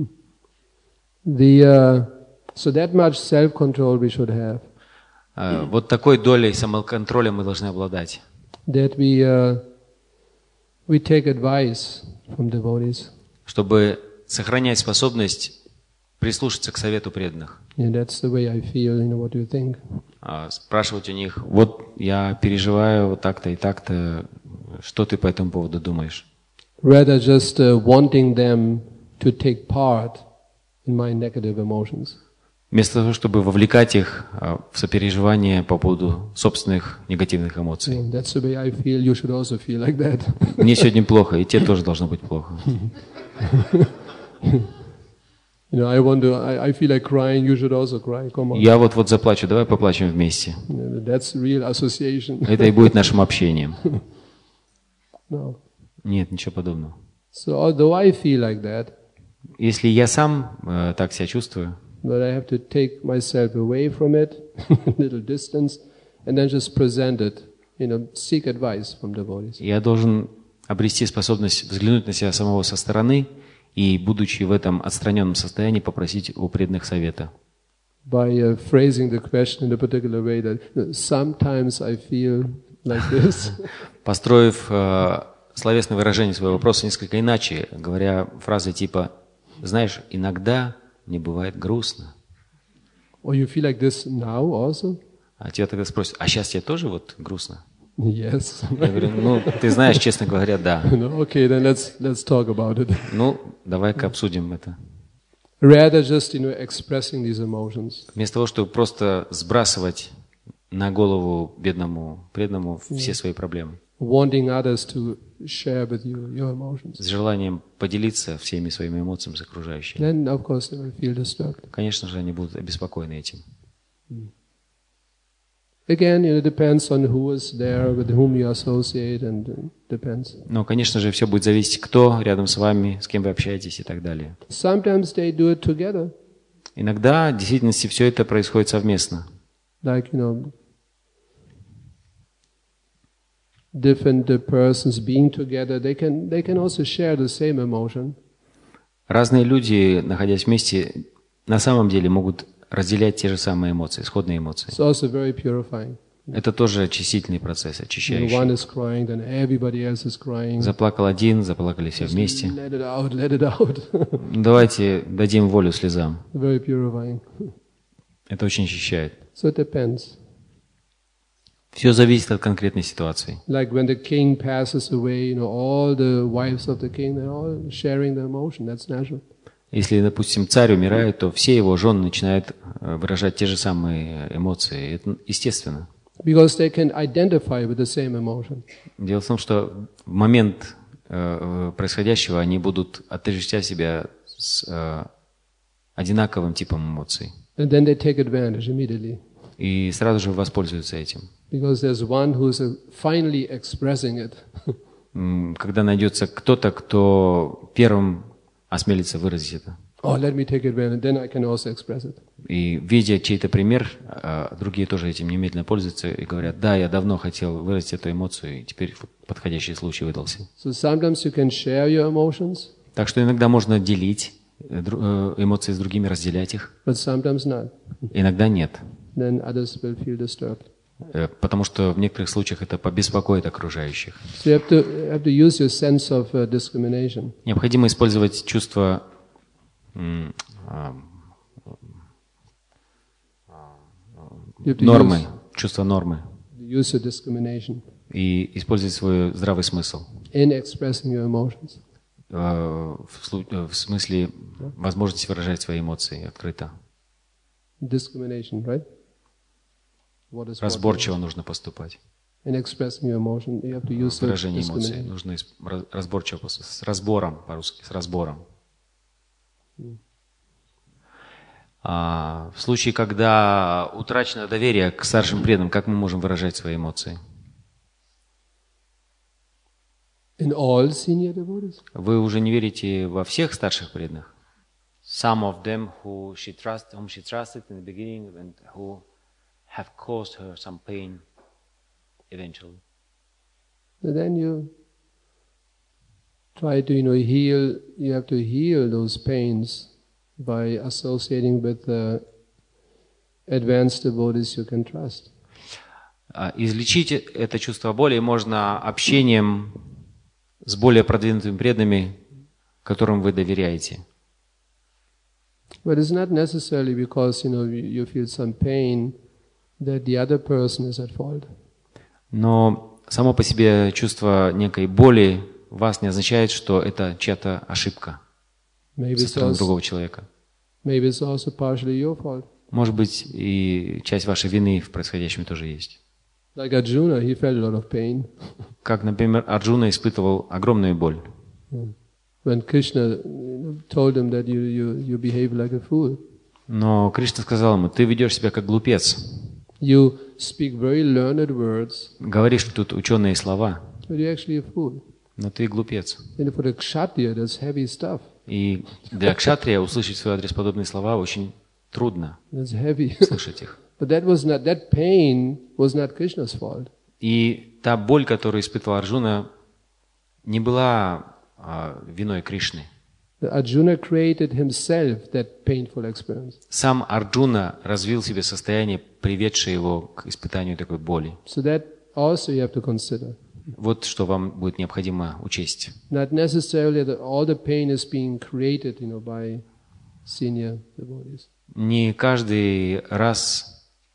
The uh, so that much self-control we should have. А, Вот такой долей самоконтроля мы должны обладать. That we uh, we take advice from devotees. Чтобы сохранять способность прислушаться к совету преданных. Yeah, that's the way I feel. You know, what do you think? А, Спрашивать у них, вот я переживаю вот так-то и так-то, что ты по этому поводу думаешь? Rather just uh, wanting them to take part in my negative emotions. Вместо того, чтобы вовлекать их а, в сопереживание по поводу собственных негативных эмоций. Yeah, that's the way I feel. You should also feel like that. Мне сегодня плохо, и тебе тоже должно быть плохо. You know, I want to. I, I feel like crying. You should also cry. Come on. Я вот-вот заплачу, давай поплачем вместе. Yeah, that's real association. Это и будет нашим общением. No. Нет, ничего подобного. So although I feel like that, Если я сам э, так себя чувствую, but I have to take myself away from it, a little distance, and then just present it. You know, seek advice from devotees. я должен обрести способность взглянуть на себя самого со стороны и, будучи в этом отстраненном состоянии, попросить у преданных совета. By uh, phrasing the question in a particular way, that you know, sometimes I feel like this. Построив э, словесное выражение своего вопроса несколько иначе, говоря фразы типа «Знаешь, иногда мне бывает грустно». Or you feel like this now also? А тебя тогда спросят, а сейчас тебе тоже вот грустно? Yes. Я говорю, ну, ты знаешь, честно говоря, да. No, okay, then let's let's talk about it. Ну, давай-ка обсудим это. Rather just you know expressing these emotions. Вместо того, чтобы просто сбрасывать на голову бедному преданному все свои проблемы, Wanting others to share with you your emotions. с желанием поделиться всеми своими эмоциями с окружающими. Then, of course, they will feel disturbed. Конечно же, они будут обеспокоены этим. Again, you know, it depends on who is there, with whom you associate, and uh, depends. Но, конечно же, все будет зависеть, кто рядом с вами, с кем вы общаетесь и так далее. Sometimes they do it together, Иногда, в действительности, все это происходит совместно. like you know, different uh, persons being together. They can they can also share the same emotion. Разные люди, находясь вместе, на самом деле могут разделять те же самые эмоции, сходные эмоции. It's also very purifying. Это тоже очистительный процесс, You know, one очищающий. is crying, then everybody else is crying. Заплакал один, заплакали все Just вместе. let it out, let it out. Давайте дадим волю слезам. Very purifying. Это очень очищает. So it depends. Все зависит от конкретной ситуации. Like when the king passes away, you know, all the wives of the king, they're all sharing the emotion. That's natural. Если, допустим, царь умирает, то все его жены начинают э, выражать те же самые эмоции. Это естественно. Because they can identify with the same emotion. Дело в том, что в момент э, происходящего они будут отождествлять себя с э, одинаковым типом эмоций. And then they take advantage immediately. И сразу же воспользуются этим. Because there's one who's uh, finally expressing it. М, Когда найдется кто-то, кто первым осмелится выразить это. Oh, let me take advantage, then I can also express it. И видя чей-то пример, э, другие тоже этим немедленно пользуются и говорят, да, я давно хотел выразить эту эмоцию, и теперь вот подходящий случай выдался. So sometimes you can share your emotions, Так что иногда можно делить э, дру- э, эмоции с другими, разделять их, but sometimes not. иногда нет. Then others will feel disturbed. Э, Потому что в некоторых случаях это побеспокоит окружающих. So you have to have to use your sense of uh, discrimination. Необходимо использовать чувство м, а, You have to нормы, use, чувство нормы, use your discrimination и использовать свой здравый смысл in expressing your emotions. в, слу- в смысле возможности выражать свои эмоции открыто. Discrimination, right? What is what? Разборчиво нужно поступать. In expressing your emotion, you have to use the Выражение эмоций discrimination. нужно исп- раз- разборчиво поступать. С разбором, по-русски, с разбором. А, в случае, когда утрачено доверие к старшим преданным, как мы можем выражать свои эмоции? In all senior devotees? Вы уже не верите во всех старших преданных? Some of them who she trust, whom she trusted in the beginning and who have caused her some pain eventually. And then you try to, you know, heal, you have to heal those pains by associating with the advanced devotees you can trust. А, Излечить это чувство боли можно общением с более продвинутыми преданными, которым вы доверяете. But it's not necessarily because, you know, you you feel some pain that the other person is at fault. Но само по себе чувство некой боли вас не означает, что это чья-то ошибка Maybe со it's стороны also, другого человека. maybe it's also partially your fault. Может быть, и часть вашей вины в происходящем тоже есть. Like Arjuna, he felt a lot of pain Как, например, Арджуна испытывал огромную боль, when Krishna, you know, told him that you, you, you behave like a fool. но Кришна сказал ему: ты ведешь себя как глупец, You speak very learned words, говоришь тут ученые слова, but you're actually a fool. но ты глупец. And for the kshatriya, that's heavy stuff. И для кшатрия услышать в свой адрес подобные слова очень трудно That's heavy. слышать их. But that was not, that pain was not Krishna's fault. И та боль, которую испытывал Арджуна, не была а, виной Кришны. Arjuna created himself that painful experience. Сам Арджуна развил в себе состояние, приведшее его к испытанию такой боли. So that also you have to consider. Вот что вам будет необходимо учесть. Not necessarily that all the pain is being created, you know, by senior devotees. Не каждый раз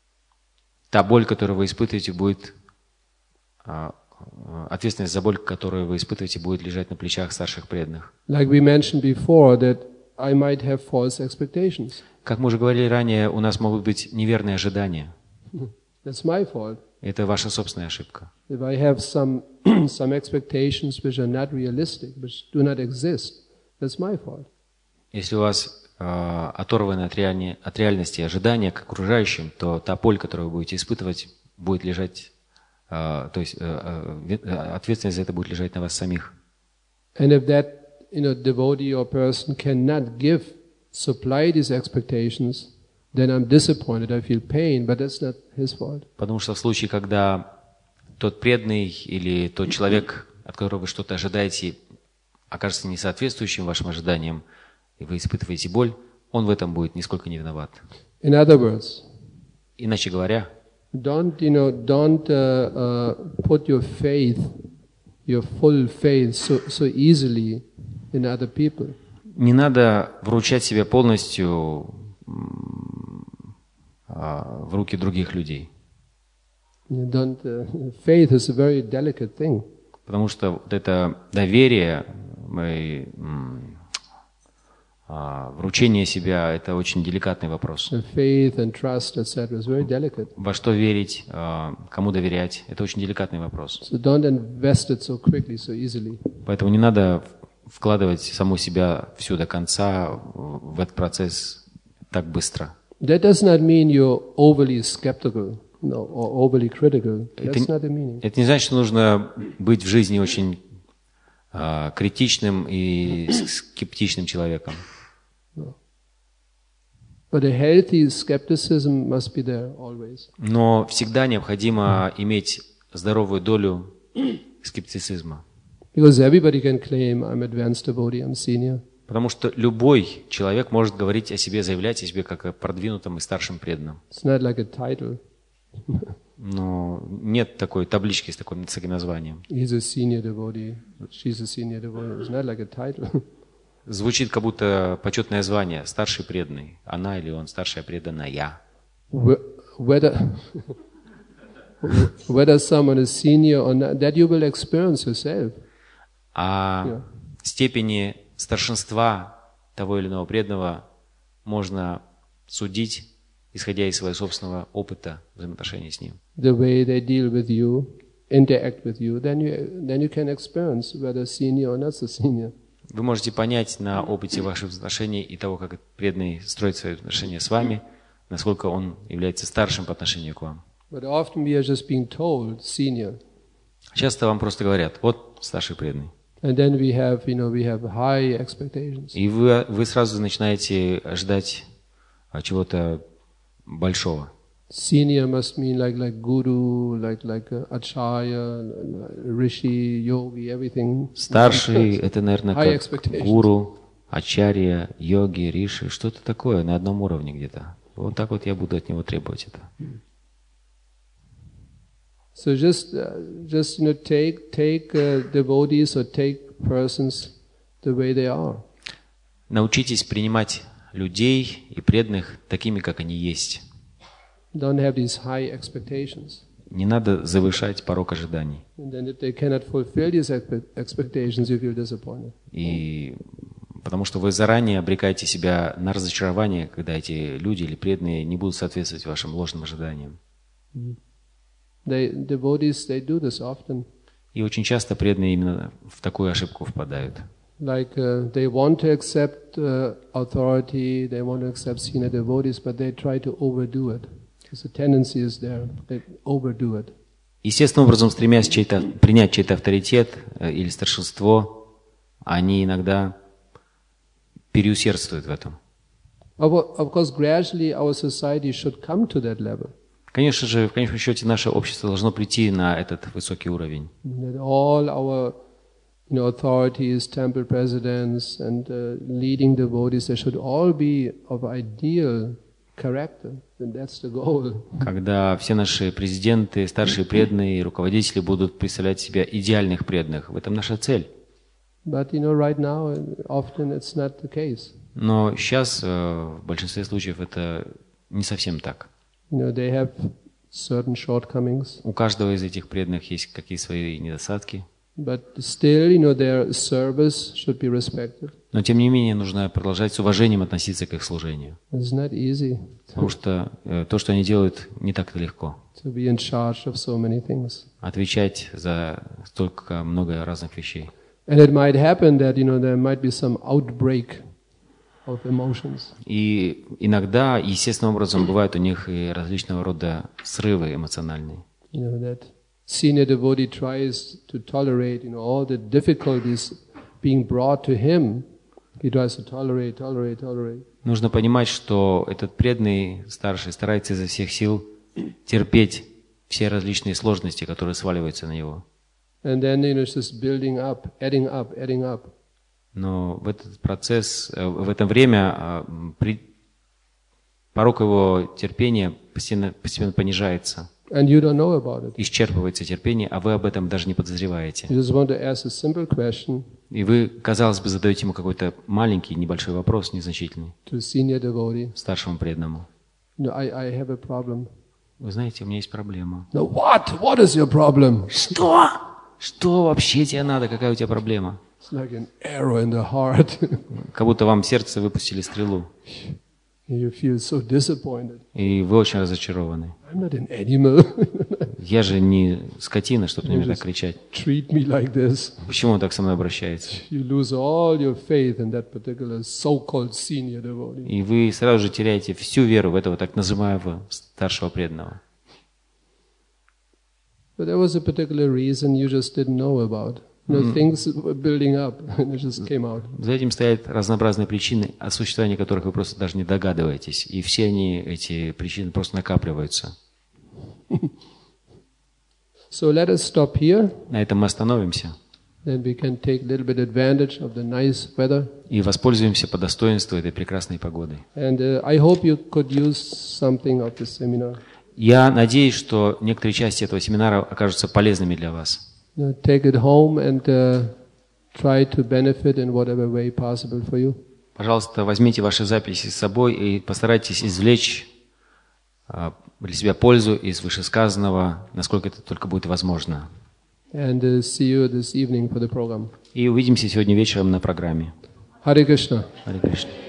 та боль, которую вы испытываете, будет а, ответственность за боль, которую вы испытываете, будет лежать на плечах старших преданных. Like we mentioned before, that I might have false expectations. Как мы уже говорили ранее, у нас могут быть неверные ожидания. That's my fault. Это ваша собственная ошибка. If I have some some expectations which are not realistic, which do not exist, that's my fault. Если у вас э, оторваны от, реальни, от реальности ожидания к окружающим, то та боль, которую вы будете испытывать, будет лежать, э, то есть э, э, ответственность за это будет лежать на вас самих. And if that, you know, devotee or person cannot give, supply these expectations, then I'm disappointed, I feel pain, but that's not his fault. Потому что в случае, когда тот преданный или тот человек, от которого вы что-то ожидаете, окажется несоответствующим вашим ожиданиям, и вы испытываете боль, он в этом будет нисколько не виноват. In other words, Иначе говоря, don't, you know, don't uh, uh, put your faith, your full faith so, so easily in other people. не надо вручать себя полностью м, а, в руки других людей. You don't, uh, faith is a very delicate thing. Потому что вот это доверие, и, м, а, вручение себя – это очень деликатный вопрос. The faith and trust, et cetera, is very delicate. Во что верить, а, кому доверять – это очень деликатный вопрос. So don't invest it so quickly, so easily. Поэтому не надо вкладывать саму себя всю до конца в этот процесс так быстро. That does not mean you're overly skeptical, no, or overly critical. That's Это, not the meaning. это не значит, что нужно быть в жизни очень а, критичным и скептичным человеком. But a healthy skepticism must be there always. Но всегда необходимо иметь здоровую долю скептицизма. Because everybody can claim, I'm advanced devotee, I'm senior. Потому что любой человек может говорить о себе, заявлять о себе как о продвинутом и старшем преданном. It's not like a title. Но нет такой таблички с таким, с таким названием. He's a senior devotee, she's a senior devotee. It's not like a title. Звучит как будто почетное звание, старший преданный. Она или он, старшая преданная. Whether, whether someone is senior or not, that you will experience yourself. А Yeah. степени старшинства того или иного преданного можно судить, исходя из своего собственного опыта взаимоотношений с ним. The way they deal with you, interact with you, then you then you can experience whether senior or not so senior. Вы можете понять на опыте ваших отношений и того, как преданный строит свои отношения с вами, насколько он является старшим по отношению к вам. But often we are just being told senior. Часто вам просто говорят: вот старший преданный. And then we have, you know, we have high expectations. И вы, вы сразу начинаете ожидать чего-то большого. Senior must mean like like guru, like like uh, acharya, rishi, yogi, everything. Старший — это, наверное, High как expectations. гуру, ачарья, йоги, риши, что-то такое на одном уровне где-то. Вот так вот я буду от него требовать это. So just uh, just you know take take uh, devotees or take persons the way they are. Научитесь принимать людей и преданных такими, как они есть. Don't have these high expectations. Не надо завышать порог ожиданий. And then if they cannot fulfill these expe- expectations, you feel disappointed. И потому что вы заранее обрекаете себя на разочарование, когда эти люди или преданные не будут соответствовать вашим ложным ожиданиям. They devotees they do this often. И очень часто преданные именно в такую ошибку впадают. Like uh, they want to accept uh, authority, they want to accept senior devotees, but they try to overdo it. Because the tendency is there, they overdo it. Естественным образом, стремясь чей-то, принять чей-то авторитет э, или старшинство, они иногда переусердствуют в этом. Of, of course, gradually our society should come to that level. Конечно же, в конечном счете, наше общество должно прийти на этот высокий уровень. That all our you know, authorities, temple presidents, and uh, leading devotees, they should all be of ideal character. And that's the goal. Когда все наши президенты, старшие преданные и руководители будут представлять себя идеальных преданных, в этом наша цель. But you know, right now, often it's not the case. Но сейчас, в большинстве случаев, это не совсем так. You know, they have certain shortcomings. У каждого из этих преданных есть какие-то свои недостатки. But still, you know, their service should be respected. Но, тем не менее, нужно продолжать с уважением относиться к их служению. It's not easy Потому что э, то, что они делают, не так-то легко. to be in charge of so many things. Отвечать за столько много разных вещей. And it might happen that, you know, there might be some outbreak of emotions. И иногда, естественным образом, бывают у них и различного рода срывы эмоциональные. You know, that senior devotee tries to tolerate, you know, all the difficulties being brought to him. He tries to tolerate, tolerate, tolerate. Нужно понимать, что этот преданный старший старается изо всех сил терпеть все различные сложности, которые сваливаются на него. And then, you know, it's just building up, adding up, adding up. Но в этот процесс, в это время при, порог его терпения постепенно, постепенно понижается. And you don't know about it. Исчерпывается терпение, а вы об этом даже не подозреваете. You just want to ask a simple question И вы, казалось бы, задаете ему какой-то маленький, небольшой вопрос, незначительный, to a senior devotee. старшему преданному. You know, I, I have a problem. Вы знаете, у меня есть проблема. No, what? What is your problem? Что? Что вообще тебе надо? Какая у тебя проблема? It's like an arrow in the heart. Как будто вам в сердце выпустили стрелу, You feel so disappointed. и вы очень разочарованы. I'm not an animal. Я же не скотина, чтобы на меня так кричать. Treat me like this. Почему он так со мной обращается? You lose all your faith in that particular so-called senior devotee. И вы сразу же теряете всю веру в этого так называемого старшего преданного. But there was a particular reason you just didn't know about. You know, things were building up and it just came out. За этим стоят разнообразные причины, о существовании которых вы просто даже не догадываетесь. И все они, эти причины, просто накапливаются. So let us stop here. На этом мы остановимся Then we can take a little bit advantage of the nice weather. и воспользуемся по достоинству этой прекрасной погодой. And uh, I hope you could use something of this seminar. Я надеюсь, что некоторые части этого семинара окажутся полезными для вас. You know, take it home and uh, try to benefit in whatever way possible for you. Пожалуйста, возьмите ваши записи с собой и постарайтесь извлечь а, для себя пользу из вышесказанного, насколько это только будет возможно. And uh, see you this evening for the program. И увидимся сегодня вечером на программе. Hare Krishna. Hare Krishna.